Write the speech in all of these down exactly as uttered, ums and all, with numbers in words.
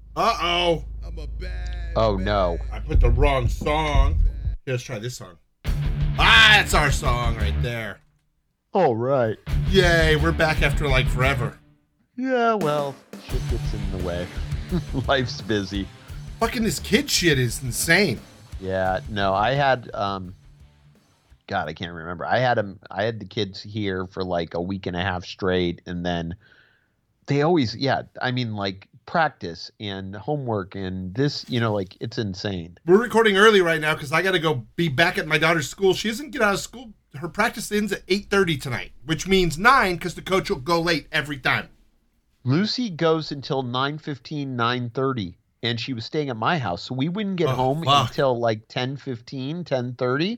Uh-oh. I'm a bad Oh man. no. I put the wrong song. Here, let's try this song. Ah, that's our song right there. All right. Yay, we're back after like forever. Yeah, well, shit gets in the way. Life's busy. Fucking this kid shit is insane. Yeah, no, I had um God, I can't remember. I had them I had the kids here for like a week and a half straight, and then they always yeah, I mean like practice and homework and this, you know, like it's insane. We're recording early right now because I got to go be back at my daughter's school. She doesn't get out of school. Her practice ends at eight thirty tonight, which means nine because the coach will go late every time. Lucy goes until nine fifteen, nine thirty, and she was staying at my house, so we wouldn't get Oh, home fuck. until like ten fifteen, ten thirty.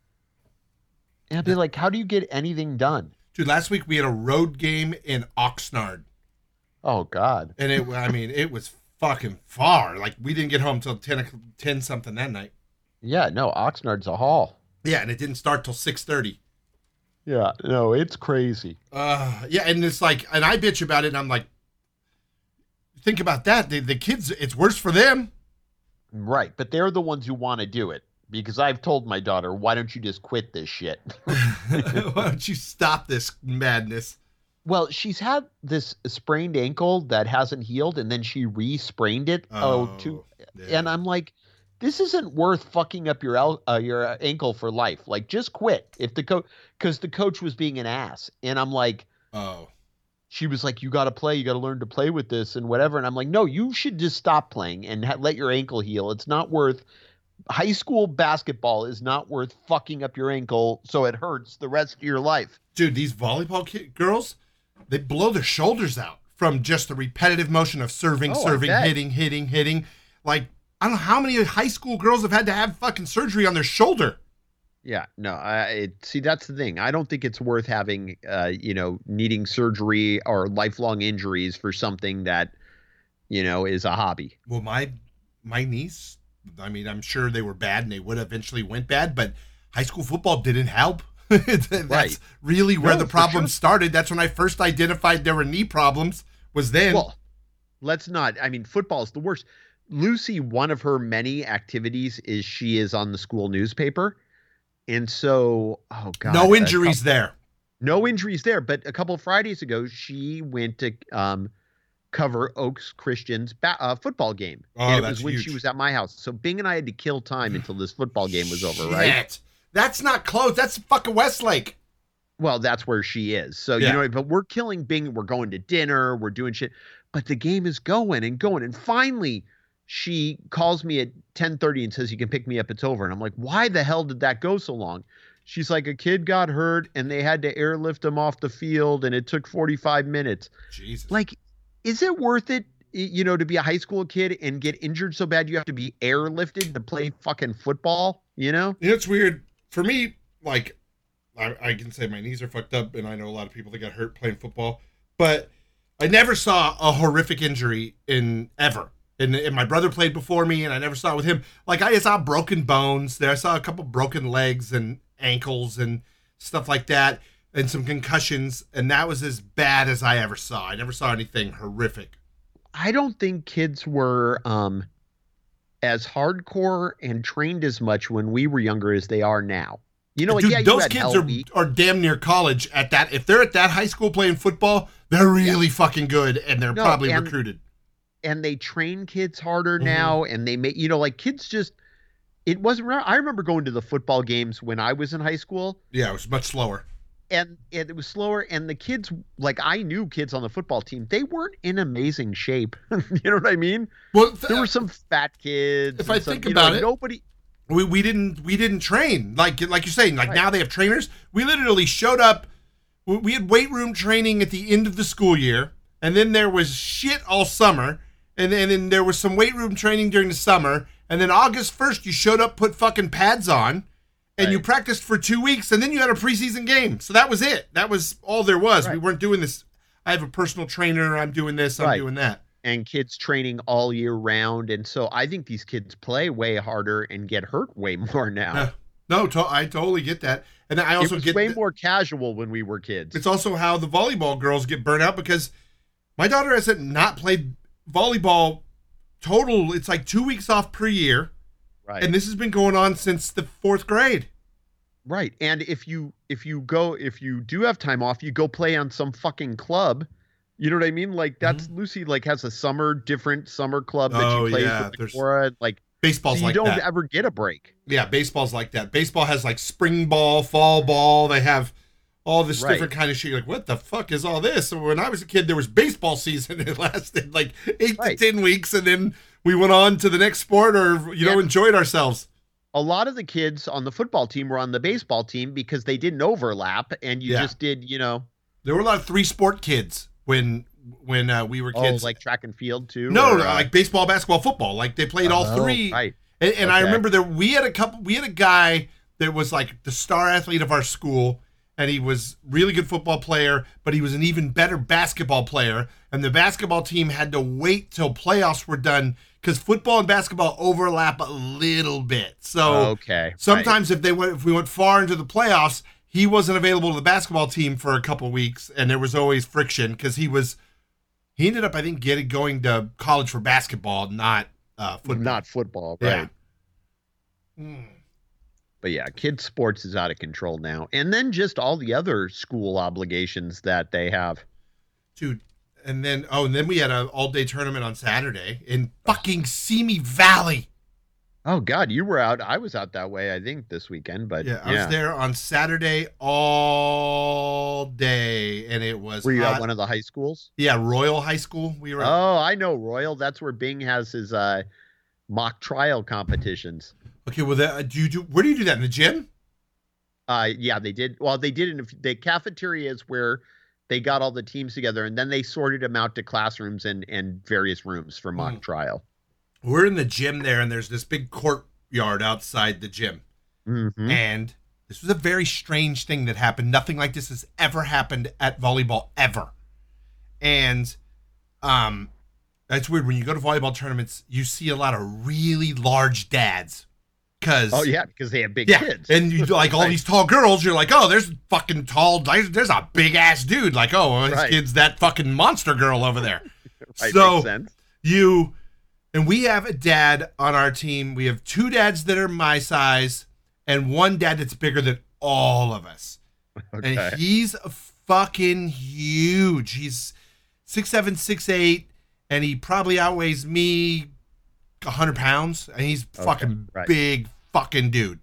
And I'd be like, how do you get anything done? Dude, last week we had a road game in Oxnard. Oh, God. And it, I mean, it was fucking far. Like, we didn't get home till ten, ten something that night. Yeah, no, Oxnard's a haul. Yeah, and it didn't start till six thirty. Yeah, no, it's crazy. Uh, yeah, and it's like, and I bitch about it, and I'm like, think about that. The, the kids, it's worse for them. Right, but they're the ones who want to do it. Because I've told my daughter, why don't you just quit this shit? Why don't you stop this madness? Well, she's had this sprained ankle that hasn't healed, and then she re-sprained it. Oh, Oh, to, yeah. and I'm like, this isn't worth fucking up your el- uh, your ankle for life. Like, just quit. If the coach, because the coach was being an ass, and I'm like, Oh, she was like, you got to play, you got to learn to play with this and whatever. And I'm like, no, you should just stop playing and ha- let your ankle heal. It's not worth. High school basketball is not worth fucking up your ankle so it hurts the rest of your life. dude, these volleyball ki- girls, they blow their shoulders out from just the repetitive motion of serving, Oh, I serving, bet. hitting, hitting, hitting. Like, I don't know how many high school girls have had to have fucking surgery on their shoulder. Yeah, no, I it, see that's the thing. I don't think it's worth having, uh, you know, needing surgery or lifelong injuries for something that, you know, is a hobby. Well, my my niece, I mean, I'm sure they were bad and they would eventually went bad, but high school football didn't help. That's Right. really where No, the for problem sure. started. That's when I first identified there were knee problems. Was then. Well, let's not. I mean, football is the worst. Lucy, one of her many activities is she is on the school newspaper, and so oh god, no a injuries couple- there. no injuries there. But a couple of Fridays ago, she went to um, cover Oaks Christian's ba- uh, football game. Oh, and it that's was when huge. she was at my house. So Bing and I had to kill time until this football game was over, right? Shit. That's not close. That's fucking Westlake. Well, that's where she is. So, Yeah. you know, but we're killing Bing. We're going to dinner. We're doing shit. But the game is going and going. And finally, she calls me at ten thirty and says, you can pick me up. It's over. And I'm like, why the hell did that go so long? She's like, a kid got hurt and they had to airlift him off the field and it took forty-five minutes. Jesus. Like, is it worth it, y- you know, to be a high school kid and get injured so bad you have to be airlifted to play fucking football, you know? You know, it's weird. For me, like, I, I can say my knees are fucked up, and I know a lot of people that got hurt playing football, but I never saw a horrific injury in ever. And, and my brother played before me, and I never saw it with him. Like, I saw broken bones. There, I saw a couple broken legs and ankles and stuff like that, and some concussions, and that was as bad as I ever saw. I never saw anything horrific. I don't think kids were um, as hardcore and trained as much when we were younger as they are now. You know, like, Dude, yeah, you those had kids Hell are, Week. are damn near college at that. If they're at that high school playing football, they're really fucking good, and they're No, probably and- recruited. and they train kids harder Mhm. now, and they make, you know, like kids just, it wasn't, I remember going to the football games when I was in high school, Yeah, it was much slower. and it was slower, and the kids, like, I knew kids on the football team, they weren't in amazing shape. You know what I mean? Well, th- There were some fat kids. If and I some- think you know, about like, it- nobody, we, we didn't we didn't train like like you're saying. Like Right. now they have trainers. We literally showed up. We we had weight room training at the end of the school year, and then there was shit all summer, and then, and then there was some weight room training during the summer, and then August first you showed up, put fucking pads on, and you Right. practiced for two weeks, and then you had a preseason game. So that was it. That was all there was. We Right. weren't doing this. I have a personal trainer. I'm doing this. I'm Right. doing that. and kids training all year round. And so I think these kids play way harder and get hurt way more now. Yeah. No, to- I totally get that, and I It also was get way th- more casual when we were kids. It's also how the volleyball girls get burnt out because my daughter hasn't not played volleyball total, it's like two weeks off per year. Right. And this has been going on since the fourth grade. Right. And if you if you go if you do have time off, you go play on some fucking club. You know what I mean? Like that's mm-hmm. Lucy like has a summer different summer club that oh, she plays yeah. with Cora. Like baseball's so you like don't that. ever get a break. Yeah, baseball's like that. Baseball has like spring ball, fall ball. They have all this right. different kind of shit. You're like, what the fuck is all this? So when I was a kid, there was baseball season. It lasted like eight right. to ten weeks, and then we went on to the next sport, or you yeah. know, enjoyed ourselves. A lot of the kids on the football team were on the baseball team because they didn't overlap, and you yeah. just did, you know. There were a lot of three sport kids when when uh, we were kids. Oh, like track and field too. No, or, no, uh, like baseball, basketball, football. Like they played all oh, three. Right. And, and okay. I remember that we had a couple. We had a guy that was like the star athlete of our school, and he was really good football player, but he was an even better basketball player. And the basketball team had to wait till playoffs were done because football and basketball overlap a little bit. So okay, sometimes right. if they went, if we went far into the playoffs, he wasn't available to the basketball team for a couple of weeks, and there was always friction because he was. He ended up, I think, getting going to college for basketball, not uh, football. Not football, right? Yeah. Mm. But yeah, kids' sports is out of control now. And then just all the other school obligations that they have. Dude, and then, oh, and then we had an all-day tournament on Saturday in fucking Simi Valley. Oh, God, you were out. I was out that way, I think, this weekend. But yeah, I yeah. was there on Saturday all day, and it was Were you hot. at one of the high schools? Yeah, Royal High School. We were. Oh, I know Royal. That's where Bing has his uh, mock trial competitions. Okay, well, that, do you do? Where do you do that in the gym? Uh, yeah, they did. Well, they did in the cafeteria is where they got all the teams together, and then they sorted them out to classrooms and and various rooms for mock mm. trial. We're in the gym there, and there's this big courtyard outside the gym, mm-hmm. and this was a very strange thing that happened. Nothing like this has ever happened at volleyball ever, and um, it's weird when you go to volleyball tournaments, you see a lot of really large dads. Cause, oh yeah, because they have big yeah, kids, and you like all right. these tall girls. You're like, oh, there's fucking tall. There's, there's a big ass dude. Like, oh, his right. kid's that fucking monster girl over there. right, so makes sense. you and we have a dad on our team. We have two dads that are my size, and one dad that's bigger than all of us. Okay. And he's fucking huge. He's six seven, six eight, and he probably outweighs me a hundred pounds, and he's okay, fucking right. big fucking dude.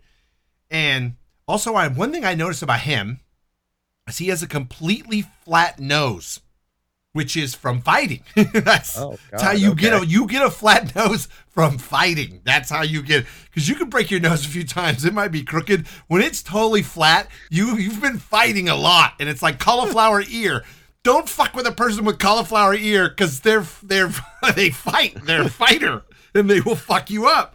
And also, I one thing I noticed about him is he has a completely flat nose, which is from fighting. that's, oh, God, that's how you okay. get a you get a flat nose from fighting. That's how you get, because you can break your nose a few times. It might be crooked. When it's totally flat, you you've been fighting a lot, and it's like cauliflower ear. Don't fuck with a person with cauliflower ear, because they're they're they fight. They're a fighter. And they will fuck you up.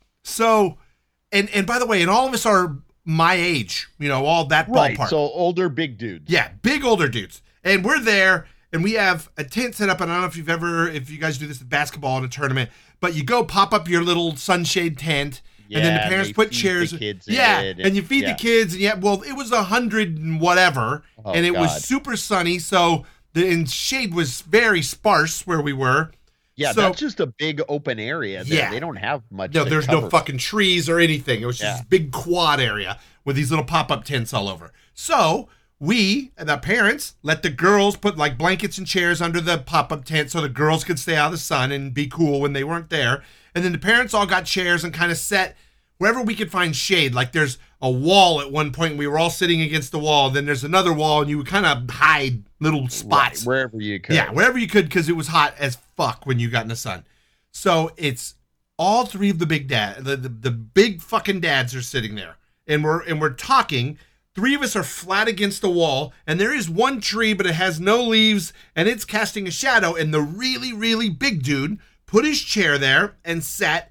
So, and and by the way, and all of us are my age, you know, all that right, ballpark. So older, big dudes. Yeah, big older dudes. And we're there, and we have a tent set up. And I don't know if you've ever, if you guys do this with basketball in a tournament, but you go pop up your little sunshade tent, yeah, and then the parents put chairs. The kids yeah, and, and you feed yeah. the kids. And yeah, well, it was a hundred and whatever, oh, and it God. was super sunny. So the and shade was very sparse where we were. Yeah, so, that's just a big open area there. Yeah. They don't have much. No, there's cover. no fucking trees or anything. It was just yeah. this big quad area with these little pop-up tents all over. So we, the parents, let the girls put like blankets and chairs under the pop-up tent so the girls could stay out of the sun and be cool when they weren't there. And then the parents all got chairs and kind of set wherever we could find shade. Like there's a wall at one point, and we were all sitting against the wall. And then there's another wall, and you would kind of hide little spots. Right, wherever you could. Yeah, wherever you could, because it was hot as fuck when you got in the sun. So it's all three of the big dad, the, the the big fucking dads are sitting there, and we're and we're talking. Three of us are flat against the wall, and there is one tree, but it has no leaves, and it's casting a shadow. And the really really big dude put his chair there and sat,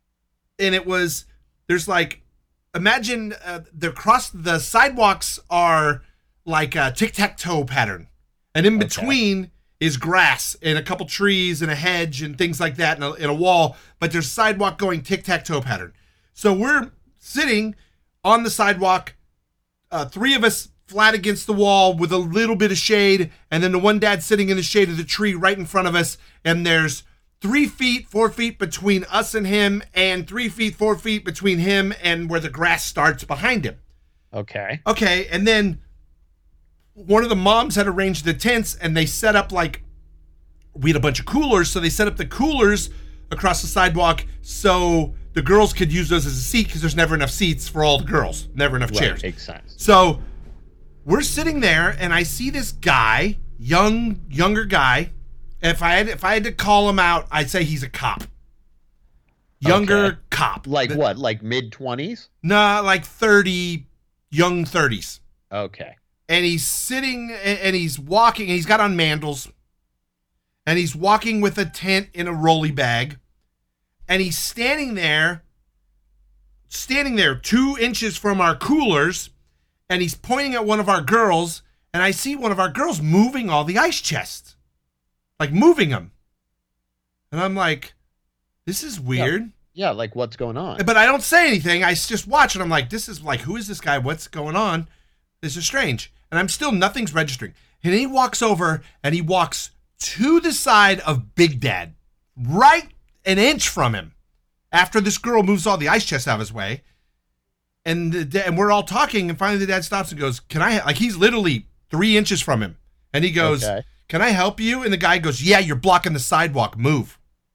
and it was there's like imagine uh, the cross the sidewalks are like a tic-tac-toe pattern, and in okay. between is grass and a couple trees and a hedge and things like that, and a, and a wall, but there's sidewalk going tic-tac-toe pattern. So we're sitting on the sidewalk, uh, three of us flat against the wall with a little bit of shade, and then the one dad sitting in the shade of the tree right in front of us, and there's three feet, four feet between us and him, and three feet, four feet between him and where the grass starts behind him. Okay. Okay, and then one of the moms had arranged the tents, and they set up like, we had a bunch of coolers, so they set up the coolers across the sidewalk so the girls could use those as a seat, because there's never enough seats for all the girls, never enough Right, chairs. makes sense. So we're sitting there, and I see this guy, young, younger guy. If I had, if I had to call him out, I'd say he's a cop. Younger Okay. cop. Like The- what? Like mid twenties? Nah, like thirty, young thirties. Okay. And he's sitting, and and he's walking, and he's got on mandals, and he's walking with a tent in a rolly bag, and he's standing there, standing there two inches from our coolers, and he's pointing at one of our girls, and I see one of our girls moving all the ice chests, like moving them. And I'm like, this is weird. Yeah, like what's going on? But I don't say anything. I just watch, and I'm like, this is like, who is this guy? What's going on? This is strange. And I'm still, nothing's registering. And he walks over, and he walks to the side of Big Dad, right an inch from him, after this girl moves all the ice chests out of his way. And the da- and we're all talking, and finally the dad stops and goes, can I, like, he's literally three inches from him. And he goes, Okay. can I help you? And the guy goes, yeah, you're blocking the sidewalk. Move.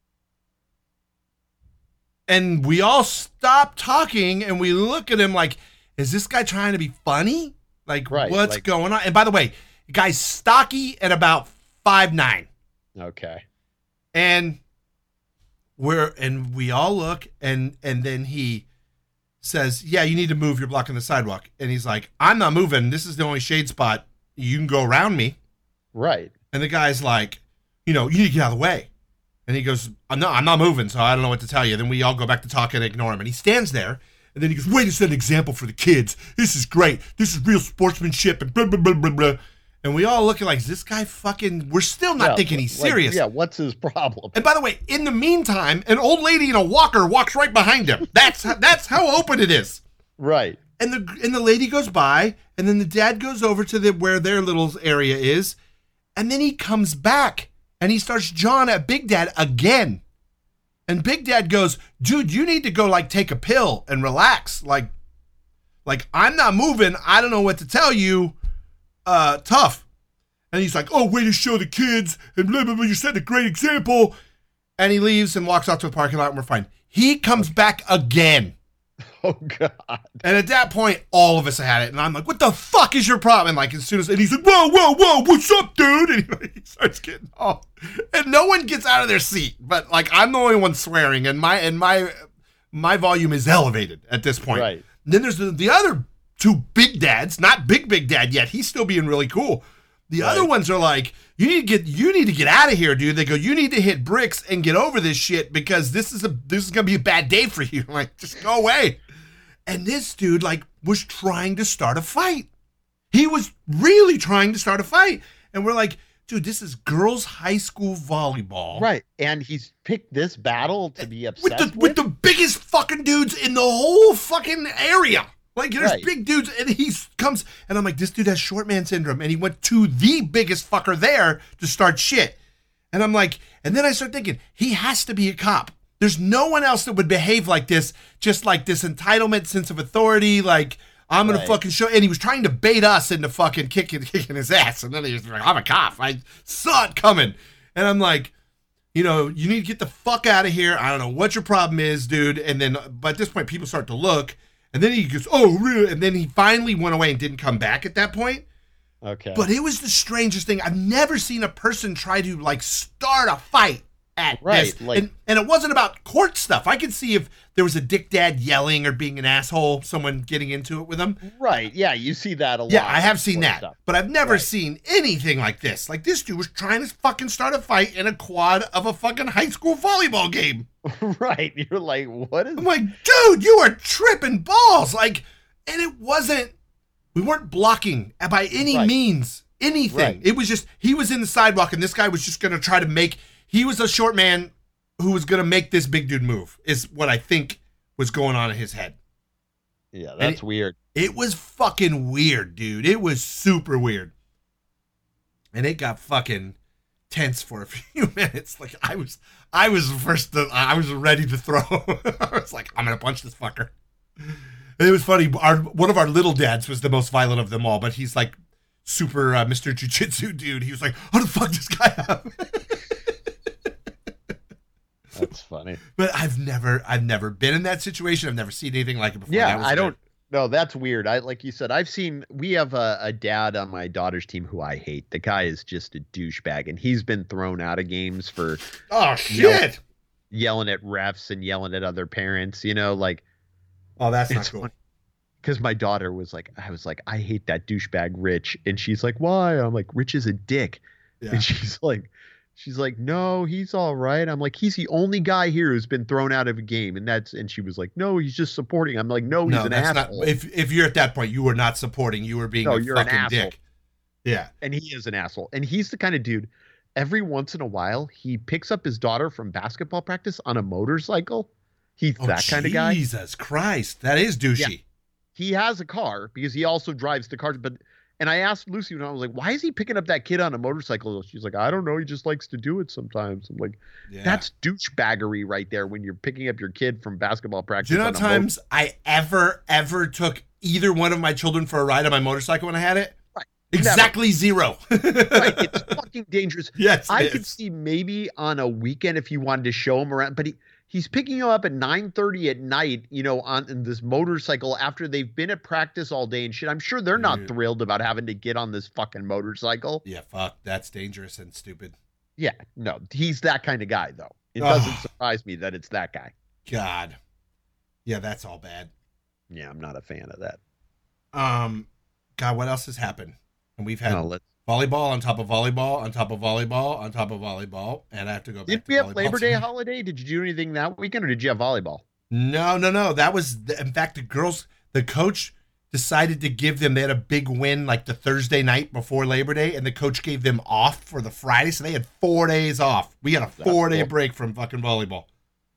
And we all stop talking, and we look at him like, is this guy trying to be funny? Like, Right, what's like- going on? And by the way, the guy's stocky and about five nine. Okay. And we're and we all look, and and then he says, yeah, you need to move, you're blocking the sidewalk. And he's like, I'm not moving, this is the only shade spot, you can go around me. Right. And the guy's like, you know, you need to get out of the way. And he goes, I'm not, I'm not moving, so I don't know what to tell you. Then we all go back to talking and ignore him. And he stands there, and then he goes, wait, to set an example for the kids. This is great. This is real sportsmanship, and blah, blah, blah, blah, blah. And we all look at like, is this guy fucking, we're still not Yeah, thinking he's like, serious. yeah, what's his problem? And by the way, in the meantime, an old lady in a walker walks right behind him. That's that's how open it is. Right. And the and the lady goes by, and then the dad goes over to the where their little area is, and then he comes back, and he starts jawing at Big Dad again. And Big Dad goes, dude, you need to go like take a pill and relax. Like, like I'm not moving. I don't know what to tell you. Uh, tough. And he's like, oh, way to show the kids, and blah, blah, blah, you set a great example. And he leaves and walks out to the parking lot, and we're fine. He comes back again. Oh God. And at that point, all of us had it. And I'm like, what the fuck is your problem? And like, as soon as, and he's like, whoa, whoa, whoa, what's up, dude? And he starts getting off. And no one gets out of their seat. But like, I'm the only one swearing. And my, and my, my volume is elevated at this point. Right. And then there's the, the other two big dads, not big, big dad yet. He's still being really cool. The Right. other ones are like, you need to get, you need to get out of here, dude. They go, you need to hit bricks and get over this shit, because this is a, this is going to be a bad day for you. I'm like, just go away. And this dude, like, was trying to start a fight. He was really trying to start a fight. And we're like, dude, this is girls' high school volleyball. Right. And he's picked this battle to be With obsessed the, with. with the biggest fucking dudes in the whole fucking area. Like, there's Right. big dudes, and he comes, and I'm like, this dude has short man syndrome. And he went to the biggest fucker there to start shit. And I'm like, and then I start thinking, he has to be a cop. There's no one else that would behave like this, just like this entitlement sense of authority, like, I'm gonna Right. fucking show. And he was trying to bait us into fucking kicking kicking his ass. And then he was like, I'm a cop. I saw it coming. And I'm like, you know, you need to get the fuck out of here. I don't know what your problem is, dude. And then, but at this point, people start to look. And then he goes, oh, really? And then he finally went away and didn't come back at that point. Okay. But it was the strangest thing. I've never seen a person try to, like, start a fight at Right, this. like- and, and it wasn't about court stuff. I could see if there was a dick dad yelling or being an asshole, someone getting into it with him. Right. Yeah. You see that a lot. Yeah, I have seen sort of that. stuff. But I've never Right. seen anything like this. Like, this dude was trying to fucking start a fight in a quad of a fucking high school volleyball game. Right. You're like, what is I'm like, dude, you are tripping balls. Like, and it wasn't, we weren't blocking by any Right. means, anything. Right. It was just, he was in the sidewalk, and this guy was just going to try to make, he was a short man who was going to make this big dude move, is what I think was going on in his head. Yeah, that's it- weird. It was fucking weird, dude. It was super weird. And it got fucking, tense for a few minutes. Like I was, I was first, to, I was ready to throw. I was like, I'm gonna punch this fucker. And it was funny. Our one of our little dads was the most violent of them all, but he's like super uh, Mister Jiu-Jitsu dude. He was like, how the fuck this guy up? That's funny. But I've never, I've never been in that situation. I've never seen anything like it before. Yeah, I good. don't. No, that's weird. I like you said. I've seen. We have a, a dad on my daughter's team who I hate. The guy is just a douchebag, and he's been thrown out of games for. Oh shit! Yelling, yelling at refs and yelling at other parents. You know, like. Oh, that's not cool. Because my daughter was like, I was like, I hate that douchebag Rich, and she's like, why? I'm like, Rich is a dick, yeah. And she's like. She's like, no, he's all right. I'm like, he's the only guy here who's been thrown out of a game. And that's, and she was like, no, he's just supporting. I'm like, no, he's no, an that's asshole. Not, if, if you're at that point, you were not supporting, you were being no, a you're fucking an asshole. dick. Yeah. And he is an asshole. And he's the kind of dude, every once in a while, he picks up his daughter from basketball practice on a motorcycle. He's oh, that kind of guy. Jesus Christ. That is douchey. Yeah. He has a car because he also drives the car, but and I asked Lucy, and I was like, why is he picking up that kid on a motorcycle? She's like, I don't know. He just likes to do it sometimes. I'm like, yeah. That's douchebaggery right there when you're picking up your kid from basketball practice. Do you know how times I ever, ever took either one of my children for a ride on my motorcycle when I had it? Right. Exactly Never. zero. Right. It's fucking dangerous. Yes. I is. could see maybe on a weekend if you wanted to show him around, but he, he's picking him up at nine thirty at night, you know, on in this motorcycle after they've been at practice all day and shit. I'm sure they're not Dude. thrilled about having to get on this fucking motorcycle. Yeah, fuck. That's dangerous and stupid. Yeah, no, he's that kind of guy, though. It doesn't oh. surprise me that it's that guy. God. Yeah, that's all bad. Yeah, I'm not a fan of that. Um, God, what else has happened? And we've had... No, let's... volleyball on top of volleyball on top of volleyball on top of volleyball, and I have to go back did to we have volleyball. Labor Day holiday? Did you do anything that weekend, or did you have volleyball? No, no, no. That was, the, in fact, the girls, the coach decided to give them, they had a big win like the Thursday night before Labor Day, and the coach gave them off for the Friday, so they had four days off. We had a four-day cool. break from fucking volleyball.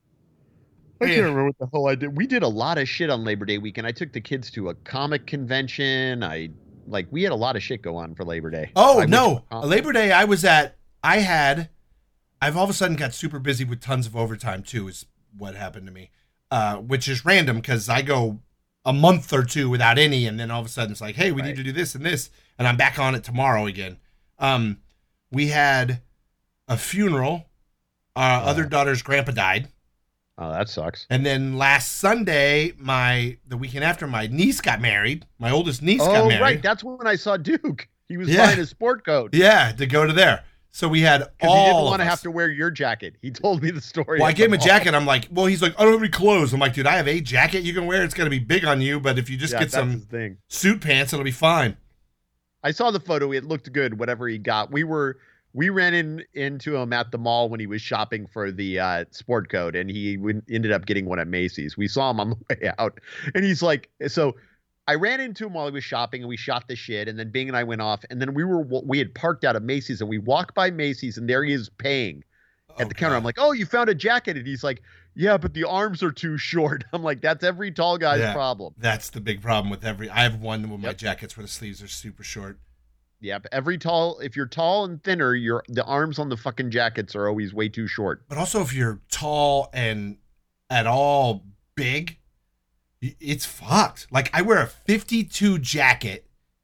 I can't remember what the hell I did. We did a lot of shit on Labor Day weekend. I took the kids to a comic convention. I... Like, we had a lot of shit go on for Labor Day. Oh, I no. Labor Day, I was at, I had, I've all of a sudden got super busy with tons of overtime, too, is what happened to me. Uh, which is random, because I go a month or two without any, and then all of a sudden it's like, hey, we right. need to do this and this, and I'm back on it tomorrow again. Um, we had a funeral. Our uh, other daughter's grandpa died. Oh, that sucks. And then last Sunday, my the weekend after, my niece got married. My oldest niece oh, got married. Oh, right. That's when I saw Duke. He was yeah. buying his sport coat. Yeah, to go to there. So we had all he didn't want to us. have to wear your jacket. He told me the story. Well, I gave him a jacket. I'm like, well, he's like, I don't have any clothes. I'm like, dude, I have a jacket you can wear. It's going to be big on you, but if you just yeah, get some thing. suit pants, it'll be fine. I saw the photo. It looked good, whatever he got. We were... We ran in into him at the mall when he was shopping for the uh, sport coat, and he w- ended up getting one at Macy's. We saw him on the way out, and he's like, so I ran into him while he was shopping, and we shot the shit, and then Bing and I went off, and then we were we had parked out of Macy's, and we walked by Macy's, and there he is paying at the okay. counter. I'm like, oh, you found a jacket, and he's like, yeah, but the arms are too short. I'm like, that's every tall guy's yeah, problem. That's the big problem with every. I have one with my yep. jackets where the sleeves are super short. Yep. Every tall, if you're tall and thinner, your the arms on the fucking jackets are always way too short. But also, if you're tall and at all big, it's fucked. Like, I wear a fifty-two jacket,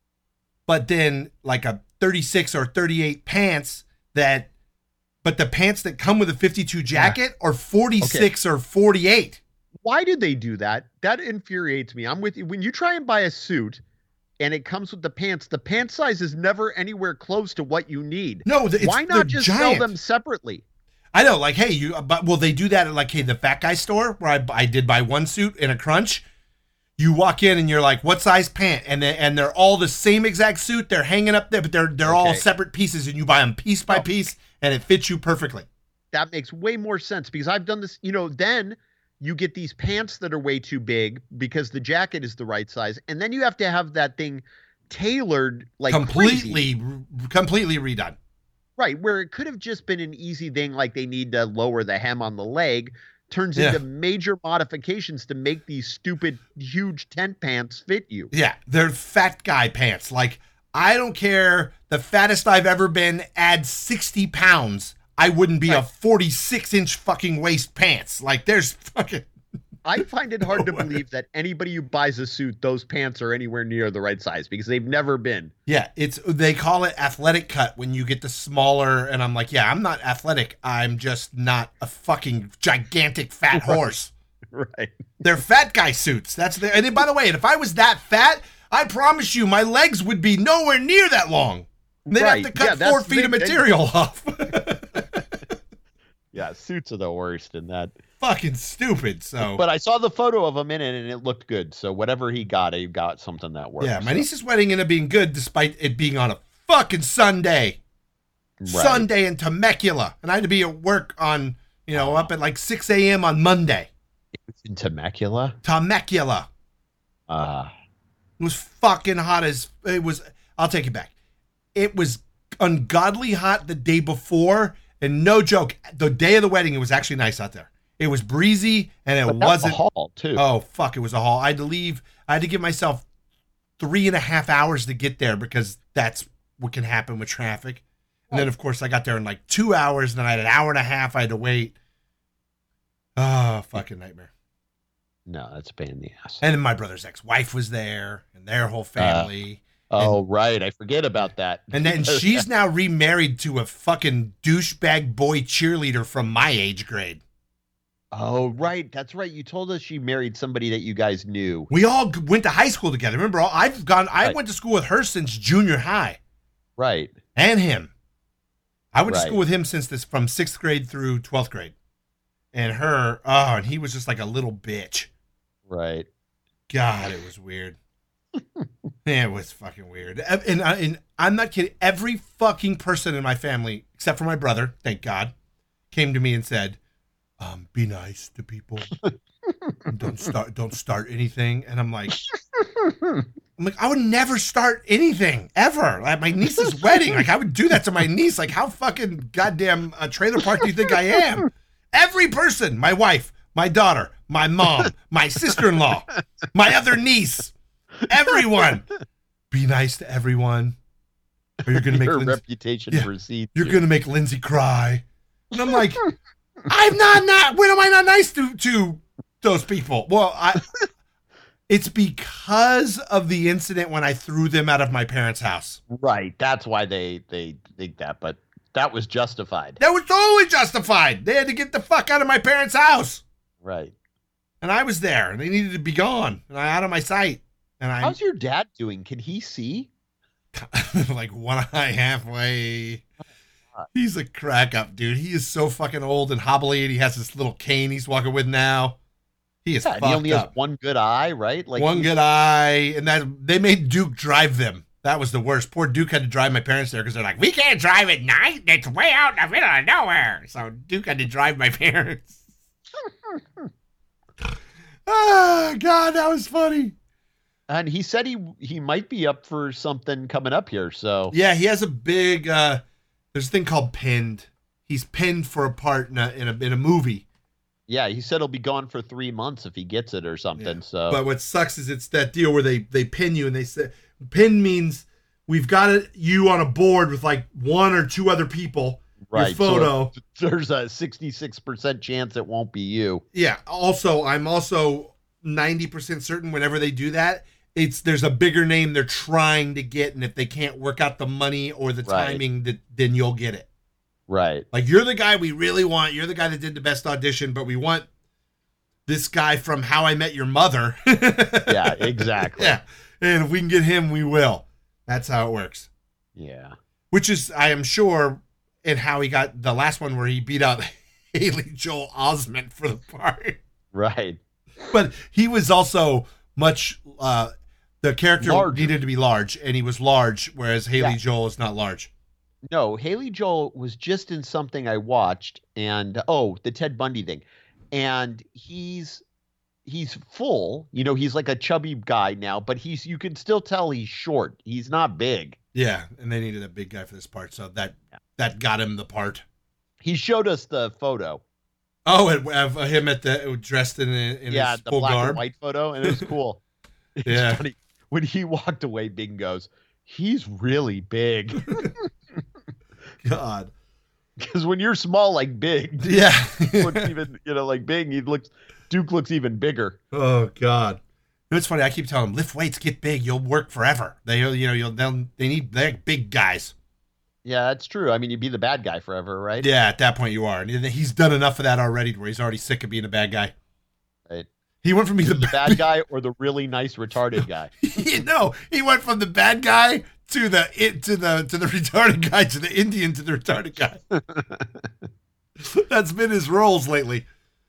but then like a thirty-six or thirty-eight pants that, but the pants that come with a fifty-two jacket yeah. are forty-six okay. or forty-eight. Why did they do that? That infuriates me. I'm with you. When you try and buy a suit, and it comes with the pants, the pant size is never anywhere close to what you need. No, it's, why not just giant. sell them separately? I know, like, hey, you, but well, they do that at like, hey, the Fat Guy store where I, I did buy one suit in a crunch. You walk in and you're like, what size pant? And they, and they're all the same exact suit. They're hanging up there, but they're they're okay. all separate pieces, and you buy them piece by oh. piece, and it fits you perfectly. That makes way more sense because I've done this. You know, then you get these pants that are way too big because the jacket is the right size, and then you have to have that thing tailored like completely, crazy. completely redone. Right, where it could have just been an easy thing, like they need to lower the hem on the leg, turns yeah. into major modifications to make these stupid, huge tent pants fit you. Yeah, they're fat guy pants. Like, I don't care. The fattest I've ever been, add sixty pounds. I wouldn't be right. a forty-six inch fucking waist pants. Like, there's fucking. I find it hard no to way. believe that anybody who buys a suit, those pants are anywhere near the right size because they've never been. Yeah, it's they call it athletic cut when you get the smaller, and I'm like, yeah, I'm not athletic. I'm just not a fucking gigantic fat horse. Right. They're fat guy suits. That's the. And then, by the way, if I was that fat, I promise you, my legs would be nowhere near that long. They'd right. have to cut yeah, four feet they, of material they, off. Yeah, suits are the worst in that. Fucking stupid. So, but I saw the photo of him in it, and it looked good. So whatever he got, he got something that worked. Yeah, my so. niece's wedding ended up being good, despite it being on a fucking Sunday. Right. Sunday in Temecula, and I had to be at work on, you know, oh. up at like six a.m. on Monday. In Temecula. Temecula. Ah. Uh. It was fucking hot as it was. I'll take it back. It was ungodly hot the day before, and no joke, the day of the wedding, it was actually nice out there. It was breezy, and it but that wasn't. was a haul too. Oh fuck! It was a haul. I had to leave. I had to give myself three and a half hours to get there because that's what can happen with traffic. And then, of course, I got there in like two hours, and then I had an hour and a half I had to wait. Oh, fucking nightmare. No, that's a pain in the ass. And then my brother's ex-wife was there, and their whole family. Uh, oh, and, right. I forget about that. And then she's now remarried to a fucking douchebag boy cheerleader from my age grade. Oh, right. That's right. You told us she married somebody that you guys knew. We all went to high school together. Remember, I've gone. I right. went to school with her since junior high. Right. And him. I went right. to school with him since this from sixth grade through twelfth grade. And her, oh, and he was just like a little bitch. Right. God, it was weird. It was fucking weird. And, I, and I'm not kidding. Every fucking person in my family, except for my brother, thank God, came to me and said, um, be nice to people. don't start don't start anything. And I'm like, I'm like, I would never start anything ever. At my niece's wedding, like I would do that to my niece. Like, how fucking goddamn uh, trailer park do you think I am? Every person, my wife, my daughter, my mom, my sister-in-law, my other niece, everyone, be nice to everyone, or you're gonna make your Lindsay, reputation yeah, precedes you're you. gonna make Lindsay cry. And I'm like, I'm not not. When am I not nice to to those people? Well, I. It's because of the incident when I threw them out of my parents' house. Right. That's why they they think that, but that was justified. That was totally justified. They had to get the fuck out of my parents' house. Right. And I was there, and they needed to be gone, and I out of my sight. And I How's your dad doing? Can he see? like one eye halfway. He's a crack up, dude. He is so fucking old and hobbly, and he has this little cane he's walking with now. He is yeah, fucked he only up. has one good eye, right? Like one good eye, and that they made Duke drive them. That was the worst. Poor Duke had to drive my parents there because they're like, we can't drive at night. It's way out in the middle of nowhere. So Duke had to drive my parents. Oh, God, that was funny. And he said he he might be up for something coming up here. So yeah, he has a big. Uh, there's a thing called pinned. He's pinned for a part in a in a, in a movie. Yeah, he said he'll be gone for three months if he gets it or something. Yeah. So, but what sucks is it's that deal where they they pin you and they say pin means we've got it, you on a board with like one or two other people. Right. Your photo. So there's a sixty-six percent chance it won't be you. Yeah. Also, I'm also ninety percent certain whenever they do that, it's there's a bigger name they're trying to get, and if they can't work out the money or the right. timing, that then you'll get it. Right. Like, you're the guy we really want. You're the guy that did the best audition, but we want this guy from How I Met Your Mother. Yeah, exactly. Yeah. And if we can get him, we will. That's how it works. Yeah. Which is, I am sure, and how he got the last one where he beat out Haley Joel Osment for the part. Right. But he was also much, uh, the character Larger. needed to be large, and he was large, whereas Haley yeah. Joel is not large. No, Haley Joel was just in something I watched, and oh, the Ted Bundy thing, and he's he's full. You know, he's like a chubby guy now, but he's you can still tell he's short. He's not big. Yeah, and they needed a big guy for this part, so that yeah. that got him the part. He showed us the photo. Oh, and of him at the dressed in in yeah, his the full black garb. and white photo, and it was cool. It's yeah. funny. When he walked away, Bing goes, He's really big. God. Because when you're small, like big, Yeah. looks even, you know, like big, he looks, Duke looks even bigger. Oh God. It's funny. I keep telling them, lift weights, get big. You'll work forever. They, you know, you'll, they'll, they need, they're big guys. Yeah, that's true. I mean, you'd be the bad guy forever, right? Yeah. At that point you are. And he's done enough of that already where he's already sick of being a bad guy. Right. He went from being the bad guy or the really nice retarded guy. No, he went from the bad guy to the it to the to the retarded guy to the Indian to the retarded guy. That's been his roles lately.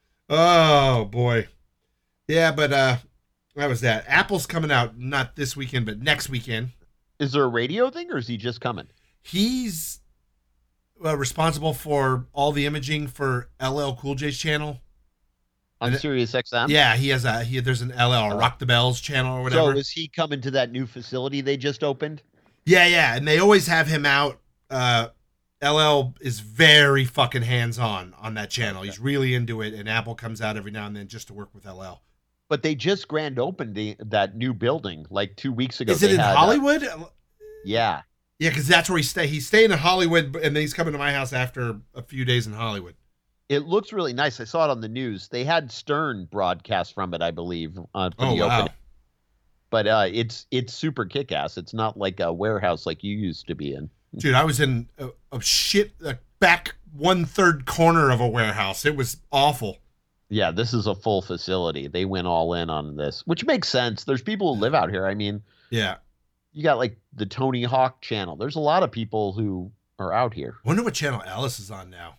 Oh boy, yeah, but uh, that was that. Apple's coming out not this weekend, but next weekend. Is there a radio thing, or is he just coming? He's uh, responsible for all the imaging for L L Cool J's channel. On And- Sirius X M? Yeah, he has a he. There's an L L or Rock the Bells channel or whatever. So is he coming to that new facility they just opened? Yeah, yeah, and they always have him out. Uh, L L is very fucking hands-on on that channel. Okay. He's really into it, and Apple comes out every now and then just to work with L L. But they just grand opened the, that new building like two weeks ago. Is it They in had, uh, Hollywood? yeah. Yeah, because that's where he stay. He's staying in Hollywood, and then he's coming to my house after a few days in Hollywood. It looks really nice. I saw it on the news. They had Stern broadcast from it, I believe, uh, for Oh, the wow. opening. But uh, it's it's super kick-ass. It's not like a warehouse like you used to be in. Dude, I was in a, a shit, a back one-third corner of a warehouse. It was awful. Yeah, this is a full facility. They went all in on this, which makes sense. There's people who live out here. I mean, Yeah. you got like the Tony Hawk channel. There's a lot of people who are out here. Wonder what channel Alice is on now.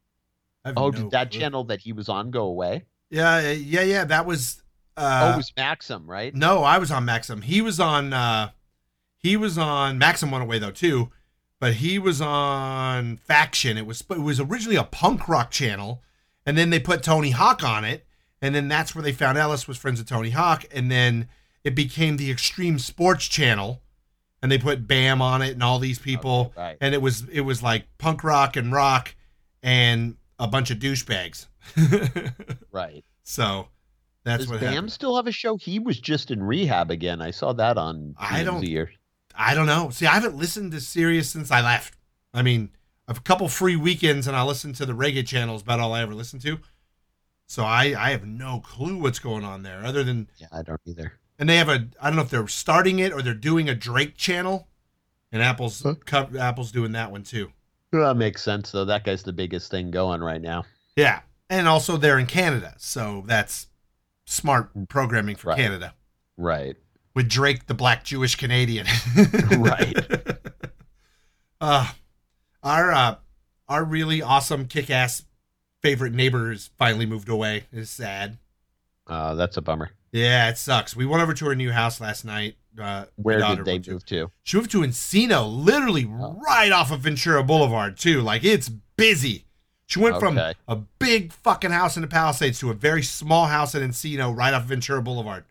I have Oh, no did that clue. channel that he was on go away? Yeah, yeah, yeah. That was. oh, Uh, it was Maxim, right? No, I was on Maxim. He was on uh he was on Maxim went away though too, but he was on Faction. It was it was originally a punk rock channel, and then they put Tony Hawk on it, and then that's where they found Ellis was friends with Tony Hawk, and then it became the Extreme Sports channel, and they put Bam on it and all these people, Okay, right. and it was it was like punk rock and rock and a bunch of douchebags. Right. So that's Does what Bam happened. still have a show? He was just in rehab again. I saw that on I don't- T M Z or- I don't know. See, I haven't listened to Sirius since I left. I mean, a couple free weekends and I listen to the reggae channels, about all I ever listen to. So I, I have no clue what's going on there other than, Yeah, I don't either. and they have a, I don't know if they're starting it or they're doing a Drake channel, and Apple's, Huh? co- Apple's doing that one too. Well, that makes sense, though. That guy's the biggest thing going right now. Yeah. And also they're in Canada. So that's smart programming for Right. Canada Right. with Drake, the black Jewish Canadian. Right. Uh, our, uh, our really awesome kick-ass favorite neighbors finally moved away. It's sad. Uh, that's a bummer. Yeah, it sucks. We went over to her new house last night. Uh, my Where daughter did they went to. move to? She moved to Encino, literally Oh. right off of Ventura Boulevard, too. Like, it's busy. She went from Okay. a big fucking house in the Palisades to a very small house in Encino right off Ventura Boulevard.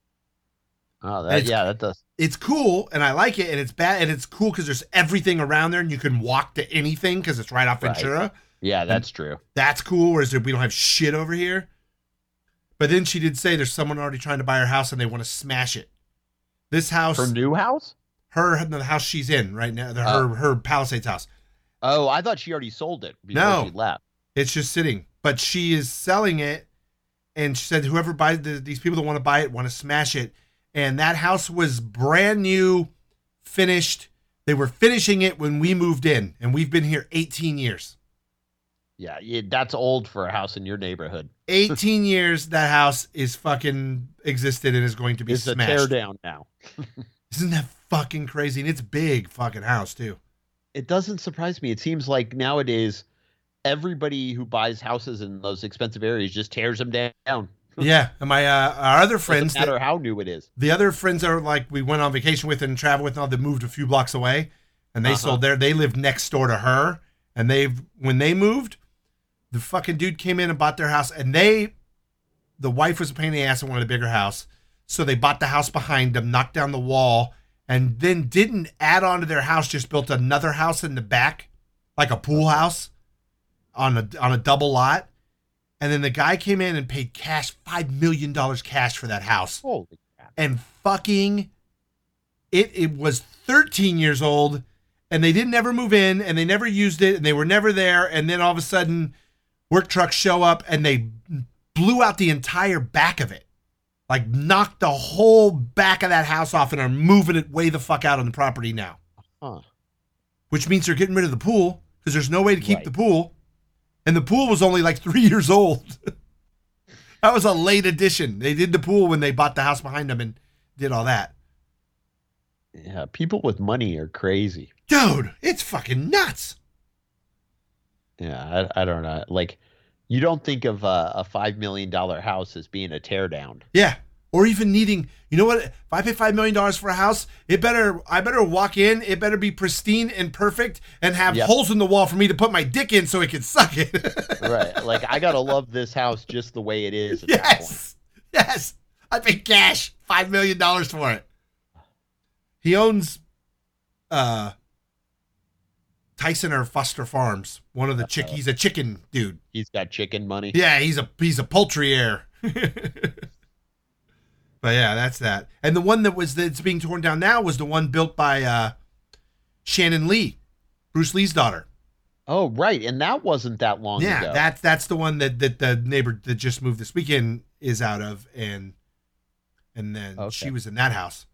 Oh, that, It's- yeah, that does. It's cool, and I like it, and it's bad, and it's cool because there's everything around there, and you can walk to anything because it's right off Right. Ventura. Yeah, that's true. That's cool, whereas we don't have shit over here. But then she did say there's someone already trying to buy her house, and they want to smash it. This house, Her new house? her the house she's in right now, the, Oh. her her Palisades house. Oh, I thought she already sold it before No. she left. It's just sitting, but she is selling it, and she said whoever buys the, these people that want to buy it want to smash it. And that house was brand new, finished. They were finishing it when we moved in, and we've been here eighteen years. Yeah, yeah, that's old for a house in your neighborhood. eighteen years that house is fucking existed and is going to be It's a smashed. tear down now. Isn't that fucking crazy? And it's big fucking house too. It doesn't surprise me. It seems like nowadays everybody who buys houses in those expensive areas just tears them down. Yeah, and my uh, our other friends, Doesn't matter that, how new it is. the other friends are like we went on vacation with and traveled with, and all that moved a few blocks away, and they Uh-huh. sold there. They lived next door to her, and they've when they moved, the fucking dude came in and bought their house, and they, the wife was a pain in the ass and wanted a bigger house, so they bought the house behind them, knocked down the wall, and then didn't add on to their house, just built another house in the back, like a pool house, on a on a double lot. And then the guy came in and paid cash, five million dollars cash for that house. Holy crap. And fucking it it was thirteen years old, and they didn't ever move in, and they never used it, and they were never there. And then all of a sudden, work trucks show up, and they blew out the entire back of it, like knocked the whole back of that house off, and are moving it way the fuck out on the property now. Huh. Which means they're getting rid of the pool because there's no way to keep Right. the pool, and the pool was only like three years old. That was a late addition. They did the pool when they bought the house behind them and did all that. Yeah, people with money are crazy. Dude, it's fucking nuts. Yeah, I, I don't know. Like, you don't think of uh, a five million dollar house as being a teardown. Yeah. Or even needing, you know what? If I pay five million dollars for a house, it better, I better walk in, it better be pristine and perfect and have Yep. holes in the wall for me to put my dick in so it can suck it. Right. Like, I got to love this house just the way it is at that point. Yes. Yes. I paid cash five million dollars for it. He owns uh, Tyson or Foster Farms. One of the chick. He's a chicken dude. He's got chicken money. Yeah, he's a he's a poultry heir. But yeah, that's that. And the one that was that's being torn down now was the one built by uh, Shannon Lee, Bruce Lee's daughter. Oh, right. And that wasn't that long Yeah, ago. that's that's the one that, that the neighbor that just moved this weekend is out of, and and then Okay. she was in that house.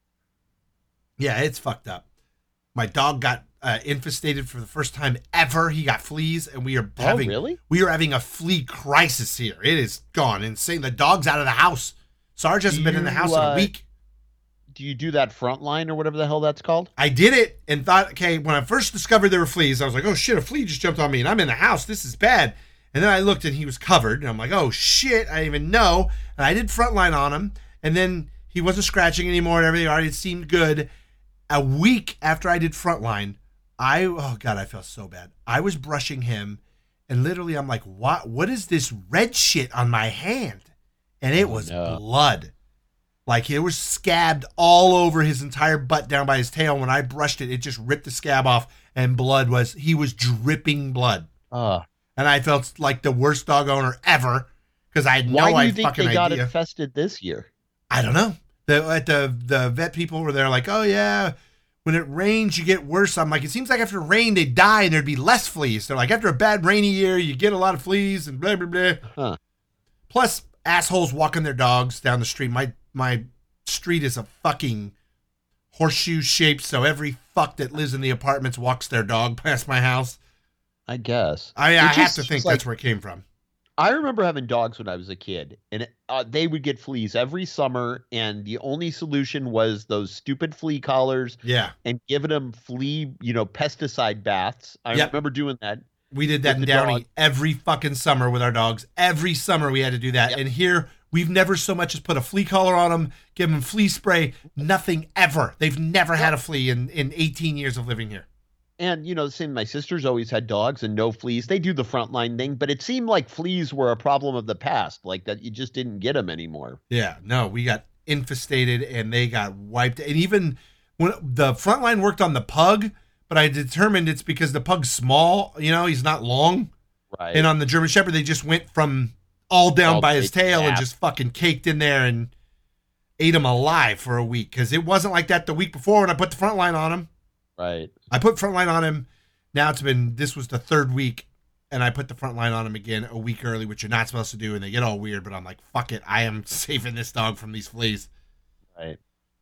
Yeah, it's fucked up. My dog got uh, infestated for the first time ever. He got fleas, and we are Oh, having really? we are having a flea crisis here. It is gone insane. The dog's out of the house. Sarge hasn't Do been in the you, house in uh, a week. Do you do that front line or whatever the hell that's called? I did it and thought, okay, when I first discovered there were fleas, I was like, oh shit, a flea just jumped on me and I'm in the house. This is bad. And then I looked and he was covered and I'm like, oh shit, I didn't even know. And I did frontline on him and then he wasn't scratching anymore and everything already seemed good. A week after I did frontline, I, oh God, I felt so bad. I was brushing him and literally I'm like, what, what is this red shit on my hand? And it Oh, was no. blood. Like it was scabbed all over his entire butt down by his tail. When I brushed it, it just ripped the scab off and blood was, he was dripping blood. Uh, And I felt like the worst dog owner ever because I had no why do I you think fucking they got idea. infested this year? I don't know. The, at the, the vet people were there like, oh yeah, when it rains, you get worse. I'm like, it seems like after rain, they die and there'd be less fleas. They're like, after a bad rainy year, you get a lot of fleas and blah, blah, blah. Huh. Plus, assholes walking their dogs down the street. My my street is a fucking horseshoe shape, so every fuck that lives in the apartments walks their dog past my house. I guess. I, It I have just to think seems like- that's where it came from. I remember having dogs when I was a kid, and uh, they would get fleas every summer, and the only solution was those stupid flea collars Yeah, and giving them flea, you know, pesticide baths. I Yep. remember doing that. we did that With in the Downey dog. every fucking summer with our dogs. Every summer we had to do that. Yep. And here, we've never so much as put a flea collar on them, give them flea spray, nothing ever. They've never had a flea in, in eighteen years of living here. And, you know, the same, my sisters always had dogs and no fleas. They do the frontline thing, but it seemed like fleas were a problem of the past, like that you just didn't get them anymore. Yeah, no, we got infestated and they got wiped. And even when the front line worked on the pug, but I determined it's because the pug's small, you know, he's not long. Right. And on the German Shepherd, they just went from all down All by his big tail and gap. just fucking caked in there and ate him alive for a week. Because it wasn't like that the week before when I put the front line on him. right. I put front line on him. Now it's been, this was the third week. And I put the front line on him again a week early, which you're not supposed to do. And they get all weird. But I'm like, fuck it. I am saving this dog from these fleas. Right.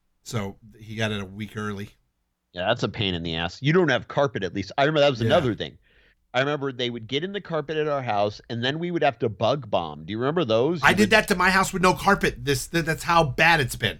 So he got it a week early. Yeah, that's a pain in the ass. You don't have carpet, at least. I remember that was Yeah. another thing. I remember they would get in the carpet at our house, and then we would have to bug bomb. Do you remember those? I You did would- that to my house with no carpet. This that, That's how bad it's been.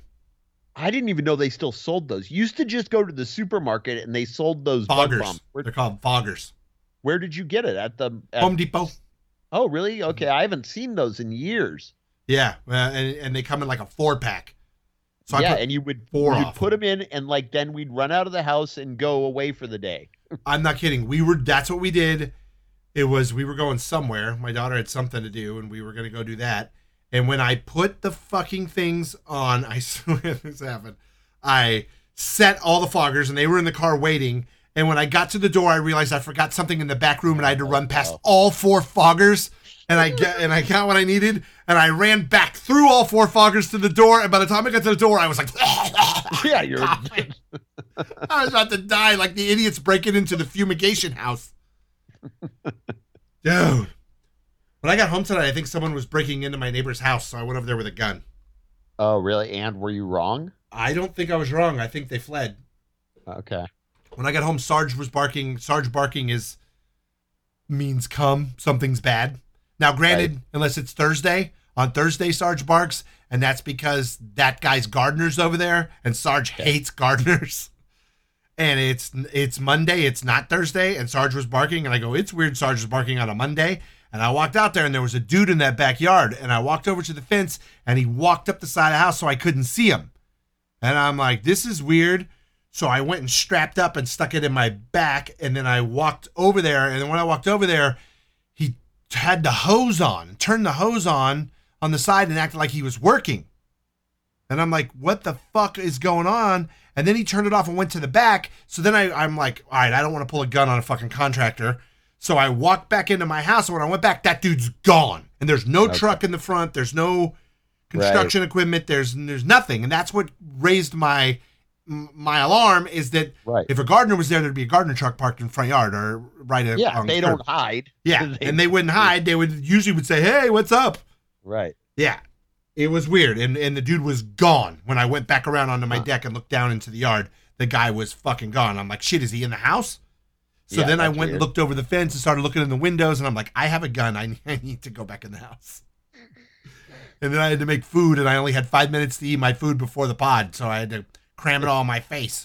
I didn't even know they still sold those. You used to just go to the supermarket and they sold those bug Foggers. bombs. Where, They're called foggers. where did you get it? At the at, Home Depot. Oh, really? Okay, I haven't seen those in years. Yeah, uh, and, and they come in like a four pack. So yeah, I put, and you would four you'd off. put them in, and like then we'd run out of the house and go away for the day. I'm not kidding. We were. That's what we did. It was we were going somewhere. My daughter had something to do, and we were going to go do that. And when I put the fucking things on, I swear this happened. I set all the foggers, and they were in the car waiting. And when I got to the door, I realized I forgot something in the back room, and I had to run past wow. all four foggers. And I get and I got what I needed, and I ran back through all four foggers to the door. And by the time I got to the door, I was like, Yeah, you're. coughing. I was about to die like the idiots breaking into the fumigation house. Dude. When I got home tonight, I think someone was breaking into my neighbor's house, so I went over there with a gun. Oh, really? And were you wrong? I don't think I was wrong. I think they fled. Okay. When I got home, Sarge was barking. Sarge barking is means come, something's bad. Now, granted, right. Unless it's Thursday, on Thursday, Sarge barks, and that's because that guy's gardener's over there, and Sarge okay. hates gardeners. And it's it's Monday, it's not Thursday, and Sarge was barking, and I go, it's weird Sarge was barking on a Monday. And I walked out there, and there was a dude in that backyard, and I walked over to the fence, and he walked up the side of the house so I couldn't see him. And I'm like, this is weird. So I went and strapped up and stuck it in my back, and then I walked over there, and when I walked over there, he had the hose on, turned the hose on on the side and acted like he was working. And I'm like, what the fuck is going on? And then he turned it off and went to the back. So then I, I'm like, all right, I don't want to pull a gun on a fucking contractor. So I walked back into my house, and when I went back, that dude's gone. And there's no okay. truck in the front. There's no construction right. equipment. There's there's nothing. And that's what raised my my alarm, is that right. if a gardener was there, there'd be a gardener truck parked in the front yard or right at Yeah, they don't hide. Yeah, they, and they wouldn't hide. They would usually would say, hey, what's up? Right. Yeah. It was weird. And, and the dude was gone. When I went back around onto my huh. deck and looked down into the yard, the guy was fucking gone. I'm like, shit, is he in the house? So yeah, then I went weird. and looked over the fence and started looking in the windows, and I'm like, I have a gun. I, I need to go back in the house. And then I had to make food, and I only had five minutes to eat my food before the pod, so I had to cram it all in my face.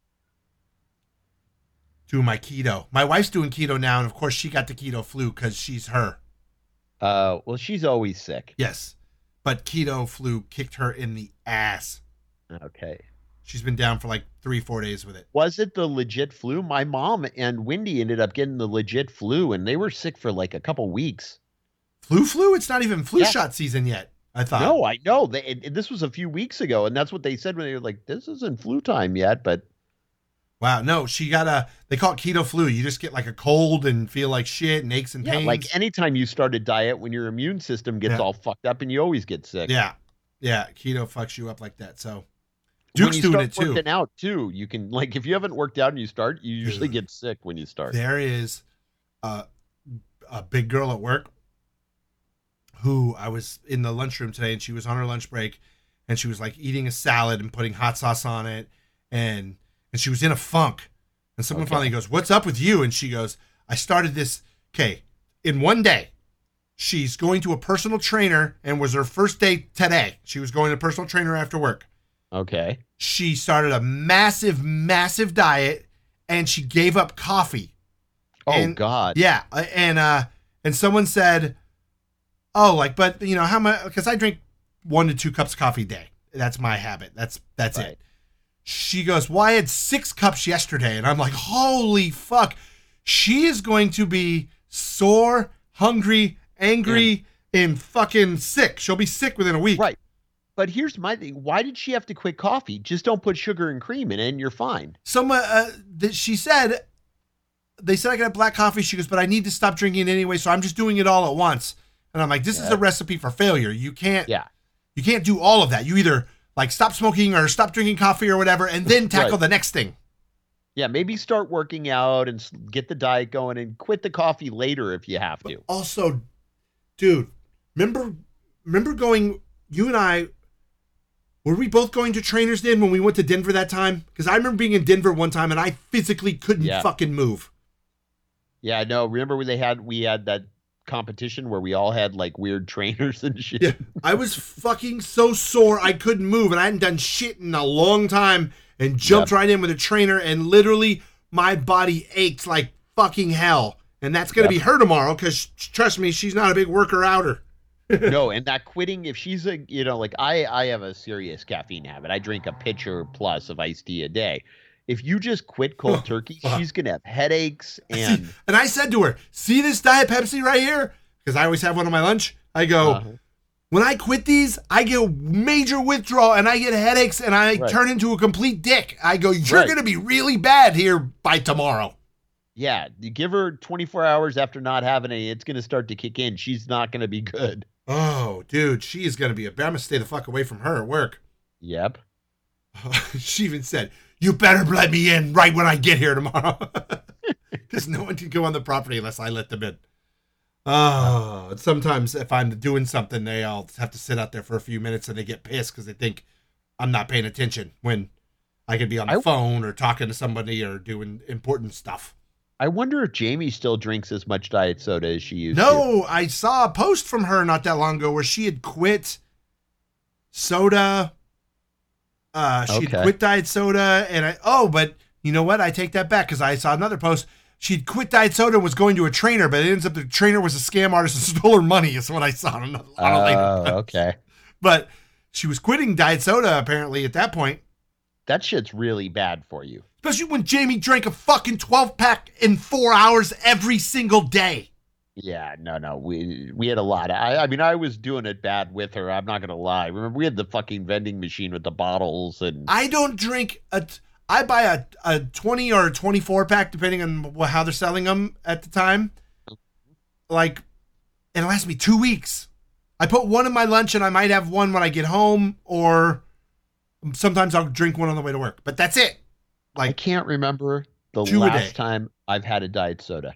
Doing my keto. My wife's doing keto now, and of course she got the keto flu because she's her. Uh, well, she's always sick. Yes, but keto flu kicked her in the ass. Okay. She's been down for like three, four days with it. Was it the legit flu? My mom and Wendy ended up getting the legit flu, and they were sick for like a couple weeks. Flu flu? It's not even flu yeah. shot season yet, I thought. No, I know. They, it, this was a few weeks ago, and that's what they said when they were like, this isn't flu time yet, but... Wow, no, she got a... They call it keto flu. You just get like a cold and feel like shit and aches and yeah, pains. Like anytime you start a diet, when your immune system gets yeah. all fucked up, and you always get sick. Yeah, yeah, keto fucks you up like that, so... Duke's doing it too. Working out too, you can, like, if you haven't worked out and you start, you usually get sick when you start. There is a, a big girl at work who I was in the lunchroom today, and she was on her lunch break, and she was like eating a salad and putting hot sauce on it, and and she was in a funk. And someone okay. finally goes, "What's up with you?" And she goes, "I started this." Okay, in one day, she's going to a personal trainer, and was her first day today. She was going to a personal trainer after work. Okay. She started a massive, massive diet, and she gave up coffee. Oh, and, God. Yeah. And, uh, and someone said, oh, like, but you know, how much, because I drink one to two cups of coffee a day. That's my habit. That's, that's right. it. She goes, well, I had six cups yesterday. And I'm like, holy fuck. She is going to be sore, hungry, angry, and, and fucking sick. She'll be sick within a week. Right. But here's my thing. Why did she have to quit coffee? Just don't put sugar and cream in it and you're fine. Some, uh, uh, th- she said, they said I could have black coffee. She goes, but I need to stop drinking it anyway, so I'm just doing it all at once. And I'm like, this yeah. is a recipe for failure. You can't, yeah. you can't do all of that. You either like stop smoking or stop drinking coffee or whatever, and then tackle right. the next thing. Yeah, maybe start working out and get the diet going and quit the coffee later if you have to. But also, dude, remember, remember going, you and I, were we both going to Trainers Den when we went to Denver that time? Because I remember being in Denver one time and I physically couldn't yeah. fucking move. Yeah, no. Remember when they had we had that competition where we all had like weird trainers and shit? Yeah, I was fucking so sore I couldn't move, and I hadn't done shit in a long time, and jumped yep. right in with a trainer, and literally my body ached like fucking hell. And that's gonna yep. be her tomorrow, because trust me, she's not a big worker outer. No, and that quitting, if she's a, you know, like I, I have a serious caffeine habit. I drink a pitcher plus of iced tea a day. If you just quit cold turkey, uh, she's going to have headaches. And see, and I said to her, see this Diet Pepsi right here? Because I always have one on my lunch. I go, uh-huh. when I quit these, I get a major withdrawal and I get headaches and I right. turn into a complete dick. I go, you're right. going to be really bad here by tomorrow. Yeah, you give her twenty-four hours after not having any, it's going to start to kick in. She's not going to be good. Oh, dude, she is going to be a... I'm going to stay the fuck away from her at work. Yep. She even said, "You better let me in right when I get here tomorrow," because no one can go on the property unless I let them in. Oh, and sometimes if I'm doing something, they all have to sit out there for a few minutes, and they get pissed because they think I'm not paying attention when I could be on the I, phone or talking to somebody or doing important stuff. I wonder if Jamie still drinks as much diet soda as she used no, to. No, I saw a post from her not that long ago where she had quit soda. Uh, she'd okay. quit diet soda, and I, oh, but you know what? I take that back because I saw another post. She'd quit diet soda and was going to a trainer, but it ends up the trainer was a scam artist and stole her money, is what I saw on another on a later Oh, okay. But she was quitting diet soda, apparently, at that point. That shit's really bad for you. Especially when Jamie drank a fucking twelve-pack in four hours every single day. Yeah, no, no. We we had a lot. Of, I, I mean, I was doing it bad with her. I'm not going to lie. Remember, we had the fucking vending machine with the bottles. and I don't drink a... I buy a, a twenty or a twenty-four pack, depending on how they're selling them at the time. Like, it lasts me two weeks. I put one in my lunch, and I might have one when I get home, or sometimes I'll drink one on the way to work. But that's it. Like, I can't remember the last time I've had a diet soda.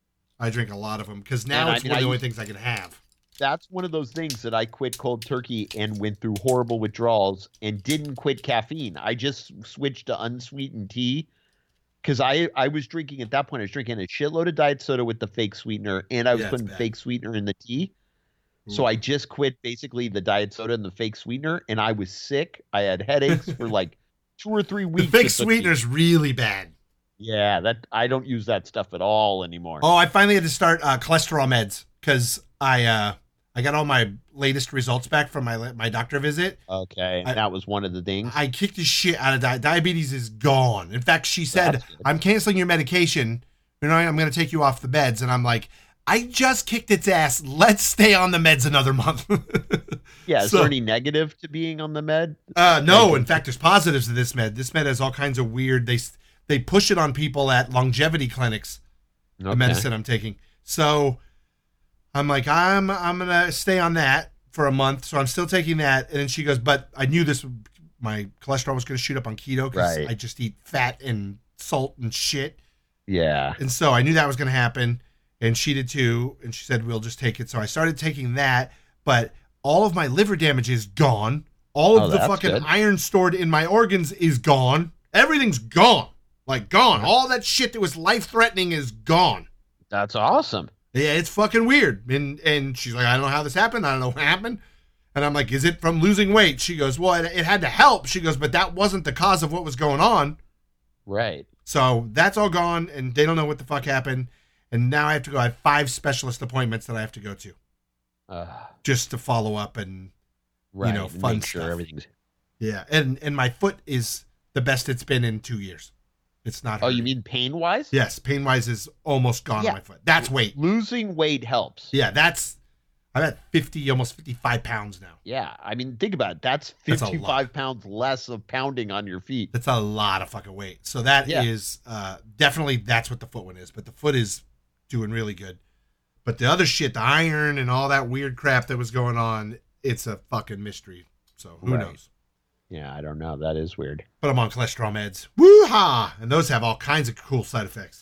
I drink a lot of them because now and it's I mean, one of the only things I can have. That's one of those things that I quit cold turkey and went through horrible withdrawals and didn't quit caffeine. I just switched to unsweetened tea because I, I was drinking at that point. I was drinking a shitload of diet soda with the fake sweetener, and I was yeah, putting fake sweetener in the tea. Ooh. So I just quit basically the diet soda and the fake sweetener, and I was sick. I had headaches for like two or three weeks. The fake sweetener's really bad. Yeah, that I don't use that stuff at all anymore. Oh, I finally had to start uh, cholesterol meds because I uh, I got all my latest results back from my my doctor visit. Okay, and I, that was one of the things. I kicked the shit out of di- diabetes. Is gone. In fact, she said, "I'm canceling your medication. You know, I'm going to take you off the meds." And I'm like, I just kicked its ass. Let's stay on the meds another month. Yeah, is so, there any negative to being on the med? Uh, no, in fact, there's positives to this med. This med has all kinds of weird. They they push it on people at longevity clinics. Okay. The medicine I'm taking. So I'm like, I'm I'm gonna stay on that for a month. So I'm still taking that. And then she goes, but I knew this. My cholesterol was gonna shoot up on keto because right. I just eat fat and salt and shit. Yeah. And so I knew that was gonna happen. And she did too. And she said, we'll just take it. So I started taking that. But all of my liver damage is gone. All of oh, the fucking good. iron stored in my organs is gone. Everything's gone. Like, gone. All that shit that was life-threatening is gone. That's awesome. Yeah, it's fucking weird. And and she's like, I don't know how this happened. I don't know what happened. And I'm like, is it from losing weight? She goes, well, it, it had to help. She goes, but that wasn't the cause of what was going on. Right. So that's all gone, and they don't know what the fuck happened. And now I have to go. I have five specialist appointments that I have to go to. Uh, just to follow up and, right, you know, fun make sure stuff. Everything's... Yeah, and, and my foot is the best it's been in two years. It's not. Oh, hurting. You mean pain-wise? Yes, pain-wise is almost gone yeah. on my foot. That's weight. Losing weight helps. Yeah, that's. I'm at fifty, almost fifty-five pounds now. Yeah, I mean, think about it. That's fifty-five that's pounds less of pounding on your feet. That's a lot of fucking weight. So that yeah. is uh, definitely that's what the foot one is. But the foot is doing really good. But the other shit, the iron and all that weird crap that was going on, it's a fucking mystery. So who right. knows? Yeah, I don't know. That is weird. But I'm on cholesterol meds. Woo-ha! And those have all kinds of cool side effects.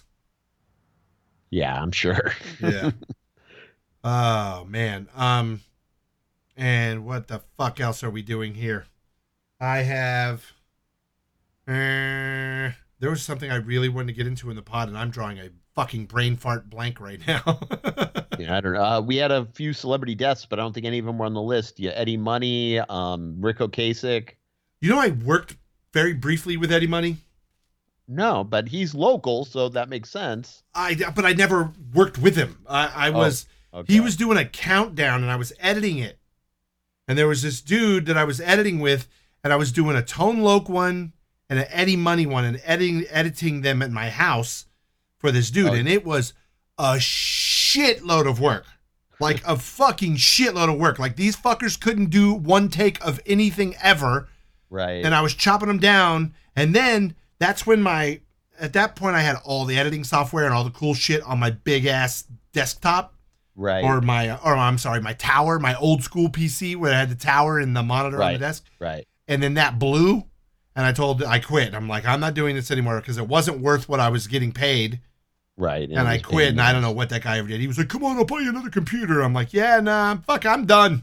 Yeah, I'm sure. Yeah. Oh, man. Um, and what the fuck else are we doing here? I have... Uh, there was something I really wanted to get into in the pod, and I'm drawing a fucking brain fart blank right now. Yeah, I don't know. Uh, we had a few celebrity deaths, but I don't think any of them were on the list. Yeah, Eddie Money, um, Rick Ocasek. You know, I worked very briefly with Eddie Money. No, but he's local, so that makes sense. I, but I never worked with him. I, I was, oh, okay. He was doing a countdown and I was editing it. And there was this dude that I was editing with, and I was doing a Tone Loc one and an Eddie Money one and editing, editing them at my house for this dude. Oh. And it was a shitload of work. Like a fucking shitload of work. Like these fuckers couldn't do one take of anything ever. Right. And I was chopping them down. And then that's when my, at that point I had all the editing software and all the cool shit on my big ass desktop. Right. Or my, or I'm sorry, my tower, my old school P C where I had the tower and the monitor right. on the desk. Right. And then that blew. And I told, I quit. I'm like, I'm not doing this anymore because it wasn't worth what I was getting paid. Right. And, and I quit, and I don't know what that guy ever did. He was like, come on, I'll buy you another computer. I'm like, yeah, nah, fuck, I'm done.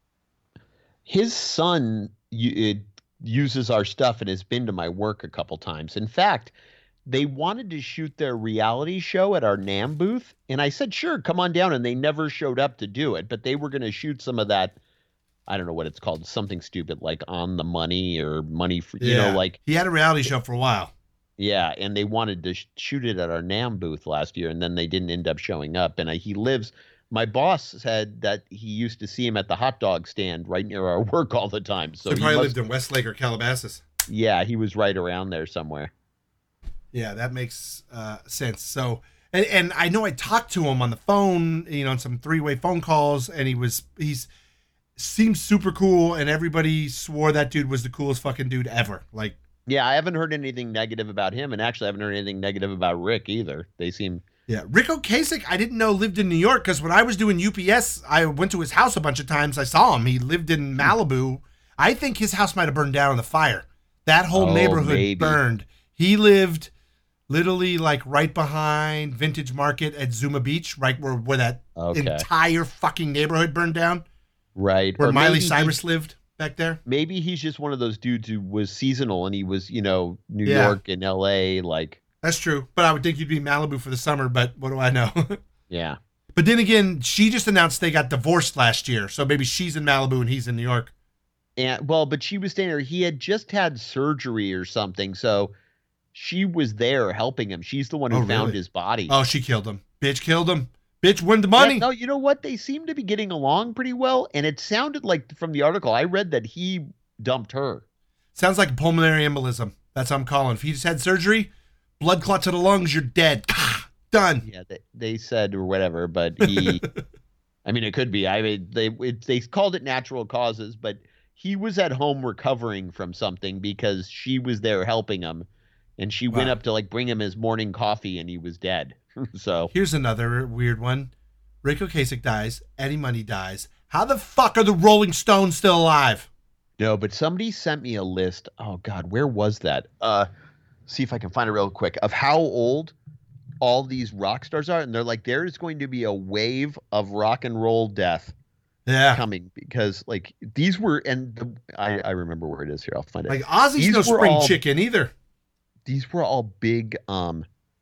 His son it uses our stuff and has been to my work a couple times. In fact, they wanted to shoot their reality show at our NAMM booth. And I said, sure, come on down. And they never showed up to do it. But they were going to shoot some of that. I don't know what it's called. Something stupid like On the Money or Money for, you yeah. know, like. He had a reality show for a while. Yeah. And they wanted to sh- shoot it at our NAMM booth last year. And then they didn't end up showing up. And I, he lives. My boss said that he used to see him at the hot dog stand right near our work all the time. So, so he probably he lived in Westlake or Calabasas. Yeah. He was right around there somewhere. Yeah, that makes uh, sense. So, and, and I know I talked to him on the phone, you know, on some three-way phone calls, and he was, he's, seems super cool, and everybody swore that dude was the coolest fucking dude ever. Like, yeah, I haven't heard anything negative about him, and actually I haven't heard anything negative about Rick either. They seem... Yeah, Rick Ocasek, I didn't know lived in New York, because when I was doing U P S, I went to his house a bunch of times. I saw him. He lived in Malibu. I think his house might have burned down in the fire. That whole oh, neighborhood maybe. burned. He lived... literally like right behind Vintage Market at Zuma Beach, right where, where that okay. entire fucking neighborhood burned down. Right. Where or Miley Cyrus lived back there. Maybe he's just one of those dudes who was seasonal and he was, you know, New yeah. York and L A. Like, that's true. But I would think you'd be in Malibu for the summer, but what do I know? yeah. But then again, she just announced they got divorced last year. So maybe she's in Malibu and he's in New York. And well, but she was staying there. He had just had surgery or something. So she was there helping him. She's the one who oh, found really? his body. Oh, she killed him. Bitch killed him. Bitch won the money. Yeah, no, you know what? They seem to be getting along pretty well. And it sounded like from the article, I read that he dumped her. Sounds like pulmonary embolism. That's what I'm calling. If you just had surgery, blood clot to the lungs, you're dead. Done. Yeah, they, they said or whatever, but he, I mean, it could be. I mean, they it, they called it natural causes, but he was at home recovering from something because she was there helping him. And she wow. went up to like bring him his morning coffee and he was dead. So here's another weird one. Rick Ocasek dies. Eddie Money dies. How the fuck are the Rolling Stones still alive? No, but somebody sent me a list. Oh God, where was that? Uh, see if I can find it real quick of how old all these rock stars are. And they're like, there is going to be a wave of rock and roll death yeah. coming because like these were, and the, I, I remember where it is here. I'll find it. Like Ozzy's these no spring all, chicken either. These were all big, um,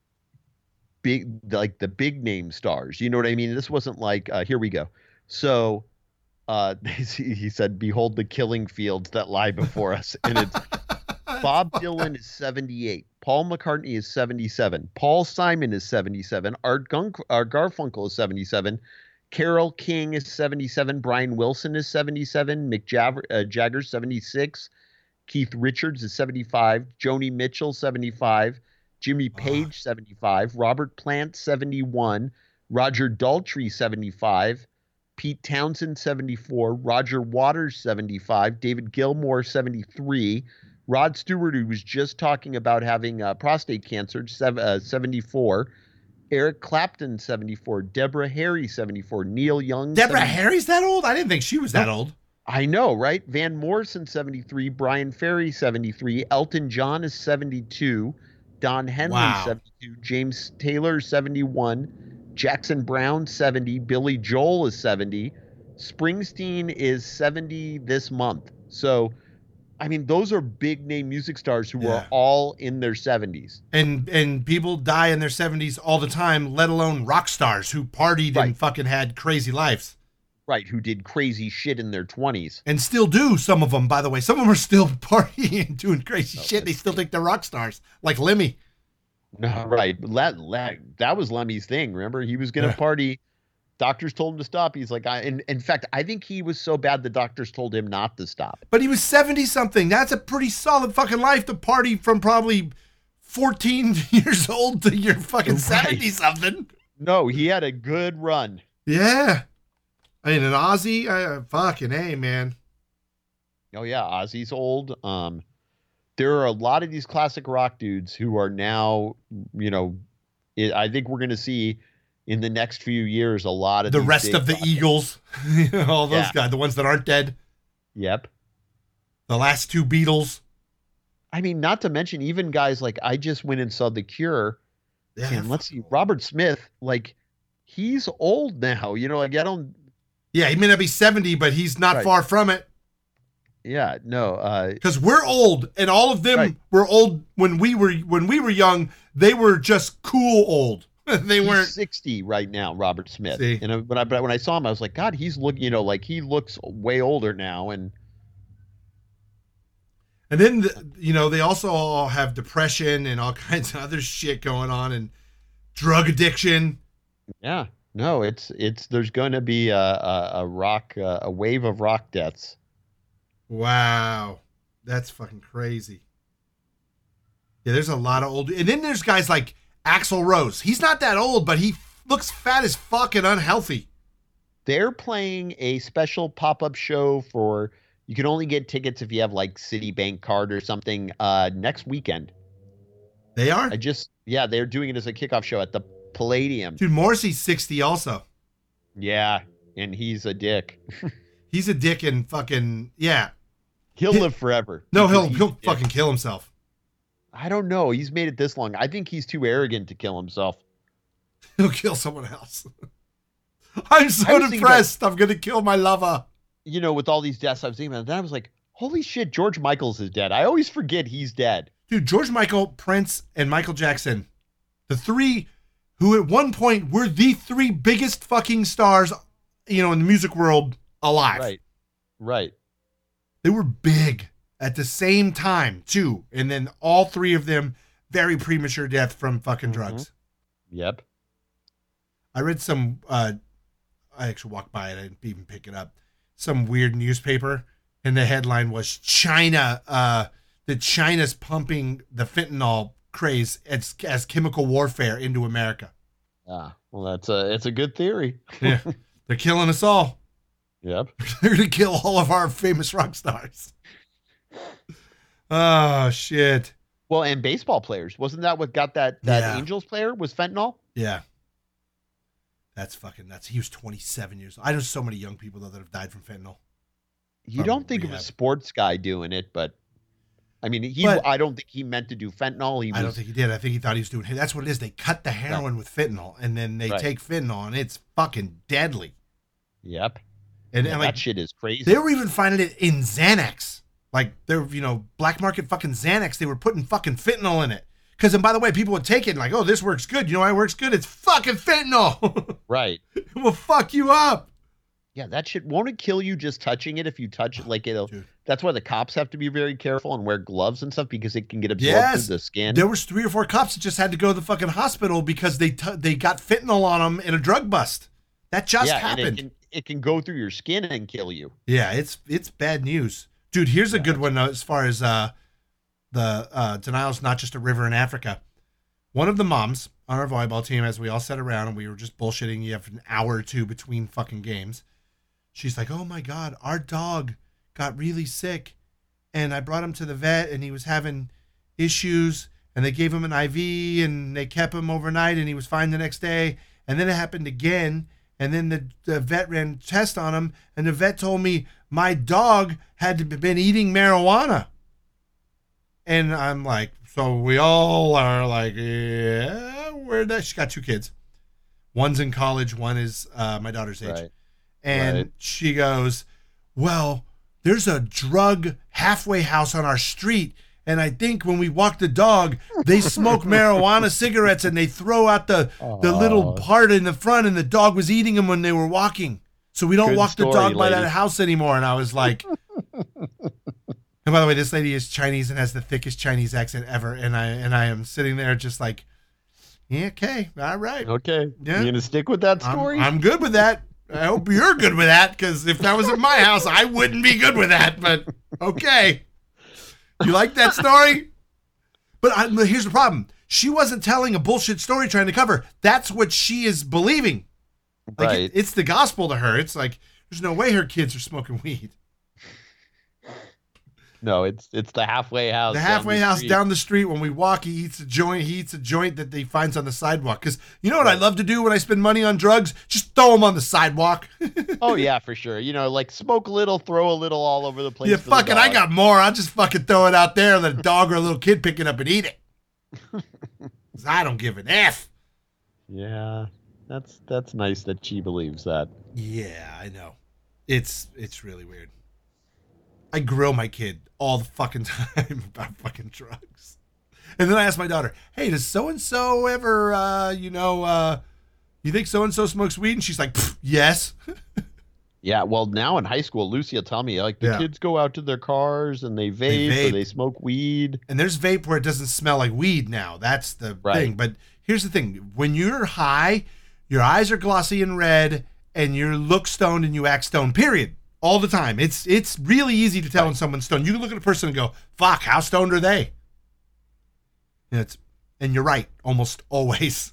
big, like the big name stars. You know what I mean? This wasn't like, uh, here we go. So, uh, he said, behold the killing fields that lie before us. And it's Bob Dylan is seventy-eight. Paul McCartney is seventy-seven. Paul Simon is seventy-seven. Art, Gun- Art Garfunkel is seventy-seven. Carole King is seventy-seven. Brian Wilson is seventy-seven. Mick Jagger, uh, Jagger seventy-six. Keith Richards is seventy-five. Joni Mitchell, seventy-five. Jimmy Page, oh. seventy-five. Robert Plant, seventy-one. Roger Daltrey, seventy-five. Pete Townsend, seventy-four. Roger Waters, seventy-five. David Gilmour, seventy-three. Rod Stewart, who was just talking about having uh, prostate cancer, uh, seventy-four. Eric Clapton, seventy-four. Deborah Harry, seventy-four. Neil Young, Deborah Harry's that old? I didn't think she was that old. I know, right? Van Morrison, seventy-three. Brian Ferry, seventy-three. Elton John is seventy-two. Don Henley, wow. seventy-two. James Taylor, seventy-one. Jackson Brown, seventy. Billy Joel is seventy. Springsteen is seventy this month. So, I mean, those are big name music stars who yeah. are all in their seventies. And and people die in their seventies all the time, let alone rock stars who partied right. and fucking had crazy lives. Right, who did crazy shit in their twenties. And still do, some of them, by the way. Some of them are still partying and doing crazy okay. shit. They still think they're rock stars, like Lemmy. No, right. That, that, that was Lemmy's thing, remember? He was going to yeah. party. Doctors told him to stop. He's like, I, in, in fact, I think he was so bad the doctors told him not to stop. But he was seventy-something. That's a pretty solid fucking life to party from probably fourteen years old to your fucking seventy-something. Right. No, he had a good run. Yeah. I mean, an Ozzy, uh, fucking A, man. Oh, yeah, Ozzy's old. Um, there are a lot of these classic rock dudes who are now, you know, it, I think we're going to see in the next few years a lot of the these rest of the Eagles, all those yeah. guys, the ones that aren't dead. Yep. The last two Beatles. I mean, not to mention even guys like I just went and saw The Cure, Yeah, and let's see, Robert Smith, like he's old now. You know, like I don't. Yeah, he may not be seventy, but he's not Right. far from it. Yeah, no. Uh, Because we're old, and all of them Right. were old when we were when we were young. They were just cool old. They he's weren't. sixty right now, Robert Smith. See? And I- when I but when I saw him, I was like, God, he's look. You know, like he looks way older now, and. And then the, you know they also all have depression and all kinds of other shit going on, and drug addiction. Yeah, no, it's it's there's going to be a a, a rock uh, a wave of rock deaths. Wow, that's fucking crazy. Yeah, there's a lot of old, and then there's guys like Axl Rose. He's not that old, but he looks fat as fuck and unhealthy. They're playing a special pop up show for you can only get tickets if you have like Citibank card or something. Uh, next weekend. They are, I just yeah, they're doing it as a kickoff show at the Palladium. dude. Morrissey's sixty also. Yeah, and he's a dick. He's a dick and fucking yeah. He'll He- live forever. No, because he'll he's a he'll dick. fucking kill himself. I don't know. He's made it this long. I think he's too arrogant to kill himself. He'll kill someone else. I'm so I was thinking depressed. I'm gonna kill my lover. You know, with all these deaths I was thinking about, then I was like, holy shit, George Michaels is dead. I always forget he's dead. Dude, George Michael, Prince, and Michael Jackson, the three who at one point were the three biggest fucking stars, you know, in the music world alive. Right. Right. They were big at the same time, too. And then all three of them, very premature death from fucking Mhm. drugs. Yep. I read some, uh, I actually walked by it. I didn't even pick it up. Some weird newspaper. And the headline was China, uh, that China's pumping the fentanyl craze as, as chemical warfare into America. Ah, well, that's a it's a good theory. Yeah. They're killing us all. Yep. They're going to kill all of our famous rock stars. Oh, shit. Well, and baseball players. Wasn't that what got that that Yeah. Angels player was fentanyl? Yeah. That's fucking nuts. He was twenty-seven years old. I know so many young people, though, that have died from fentanyl. You From don't think of a rehab. sports guy doing it, but I mean, he. But- I don't think he meant to do fentanyl. He was. I don't think he did. I think he thought he was doing. Hey, that's what it is. They cut the heroin with fentanyl, and then they Right. take fentanyl, and it's fucking deadly. Yep. And, Yeah, and that like shit is crazy. they were even finding it in Xanax. Like they're you know black market fucking Xanax. They were putting fucking fentanyl in it. Because and by the way, people would take it and like, oh, this works good. You know why it works good? It's fucking fentanyl. Right. It will fuck you up. Yeah, that shit won't it kill you just touching it if you touch it like it'll. Dude. That's why the cops have to be very careful and wear gloves and stuff because it can get absorbed Yes. through the skin. There was three or four cops that just had to go to the fucking hospital because they t- they got fentanyl on them in a drug bust. That just yeah, happened. and it can, it can go through your skin and kill you. Yeah, it's it's bad news, dude. Here's a good one uh, as far as uh, the uh, denial's not just a river in Africa. One of the moms on our volleyball team, as we all sat around and we were just bullshitting, you have an hour or two between fucking games. She's like, "Oh my god, our dog got really sick, and I brought him to the vet, and he was having issues, and they gave him an I V, and they kept him overnight, and he was fine the next day, and then it happened again." And then the, the vet ran a test on him, and the vet told me my dog had been eating marijuana. And I'm like, so we all are like, yeah, where'd that? She's got two kids. One's in college, one is uh, my daughter's age. Right. And Right. she goes, well, there's a drug halfway house on our street. And I think when we walk the dog, they smoke marijuana cigarettes and they throw out the, the little Aw. part in the front, and the dog was eating them when they were walking. So we don't Good walk the story, dog by lady. that house anymore. And I was like, and by the way, this lady is Chinese and has the thickest Chinese accent ever. And I and I am sitting there just like, yeah, okay, all right. Okay. Yeah. You gonna stick with that I'm, story? I'm good with that. I hope you're good with that, because if that was at my house, I wouldn't be good with that. But okay. You like that story? But I, but here's the problem. She wasn't telling a bullshit story trying to cover. That's what she is believing. Like Right. it, it's the gospel to her. It's like, there's no way her kids are smoking weed. No, it's it's the halfway house. The down halfway house street. down the street. When we walk, he eats a joint. He eats a joint that he finds on the sidewalk. Because you know what I love to do when I spend money on drugs? Just throw them on the sidewalk. Oh yeah, for sure. You know, like smoke a little, throw a little all over the place. Yeah, for the fucking, I dog. got more. I'll just fucking throw it out there and let a dog or a little kid pick it up and eat it. 'Cause I don't give an F. Yeah, that's that's nice that she believes that. Yeah, I know. It's it's really weird. I grill my kid all the fucking time about fucking drugs. And then I ask my daughter, hey, does so-and-so ever, uh, you know, uh, you think so-and-so smokes weed? And she's like, yes. Yeah, well, now in high school, Lucy will tell me, like, the Yeah. kids go out to their cars and they vape, They vape. or they smoke weed. And there's vape where it doesn't smell like weed now. That's the Right. thing. But here's the thing. When you're high, your eyes are glossy and red, and you look stoned and you act stoned, period. All the time. It's it's really easy to tell Right. when someone's stoned. You can look at a person and go, fuck, how stoned are they? And, it's, and you're right, almost always.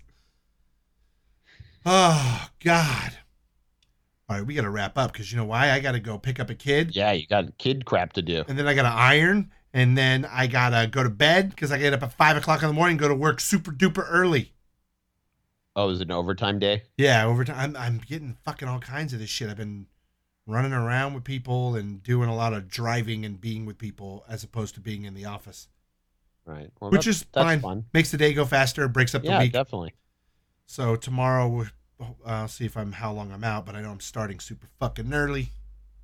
Oh, God. All right, we got to wrap up because you know why? I got to go pick up a kid. Yeah, you got kid crap to do. And then I got to iron. And then I got to go to bed because I get up at five o'clock in the morning and go to work super duper early. Oh, is it an overtime day? Yeah, overtime. I'm, I'm getting fucking all kinds of this shit. I've been running around with people and doing a lot of driving and being with people as opposed to being in the office. Right. Well, Which that's- is that's fine. fun. Makes the day go faster, breaks up the Yeah, week. definitely. So tomorrow, we'll- I'll see if I'm how long I'm out, but I know I'm starting super fucking early.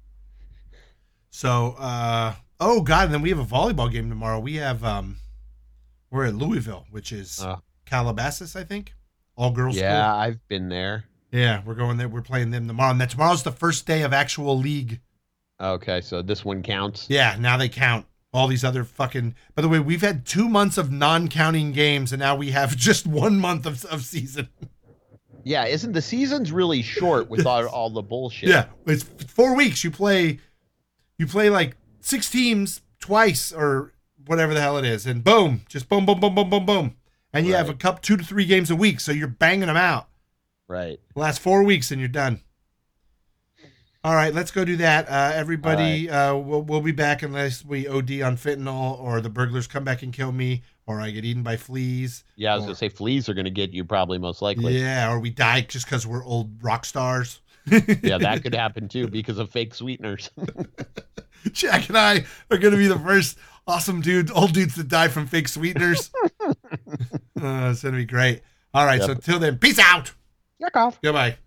So, uh, oh God, and then we have a volleyball game tomorrow. We have, um, we're at Louisville, which is Uh. Calabasas, I think. All girls Yeah, school. I've been there. Yeah, we're going there. We're playing them tomorrow. And then tomorrow's the first day of actual league. Okay, so this one counts. Yeah, now they count. All these other fucking. By the way, we've had two months of non-counting games, and now we have just one month of, of season. Yeah, isn't the season's really short with all, all the bullshit? Yeah, it's four weeks. You play, you play like six teams twice or whatever the hell it is, and boom, just boom, boom, boom, boom, boom, boom, and you have a Right. cup two to three games a week, so you're banging them out. Right. Last four weeks, and you're done. All right, let's go do that. Uh, everybody, uh, we'll, we'll be back unless we O D on fentanyl or the burglars come back and kill me or I get eaten by fleas. Yeah, I was or, going to say fleas are going to get you probably most likely. Yeah, or we die just because we're old rock stars. Yeah, that could happen too because of fake sweeteners. Jack and I are going to be the first awesome dude, old dudes to die from fake sweeteners. uh, it's going to be great. All right, Yep. so till then, peace out. Yuck off. Goodbye.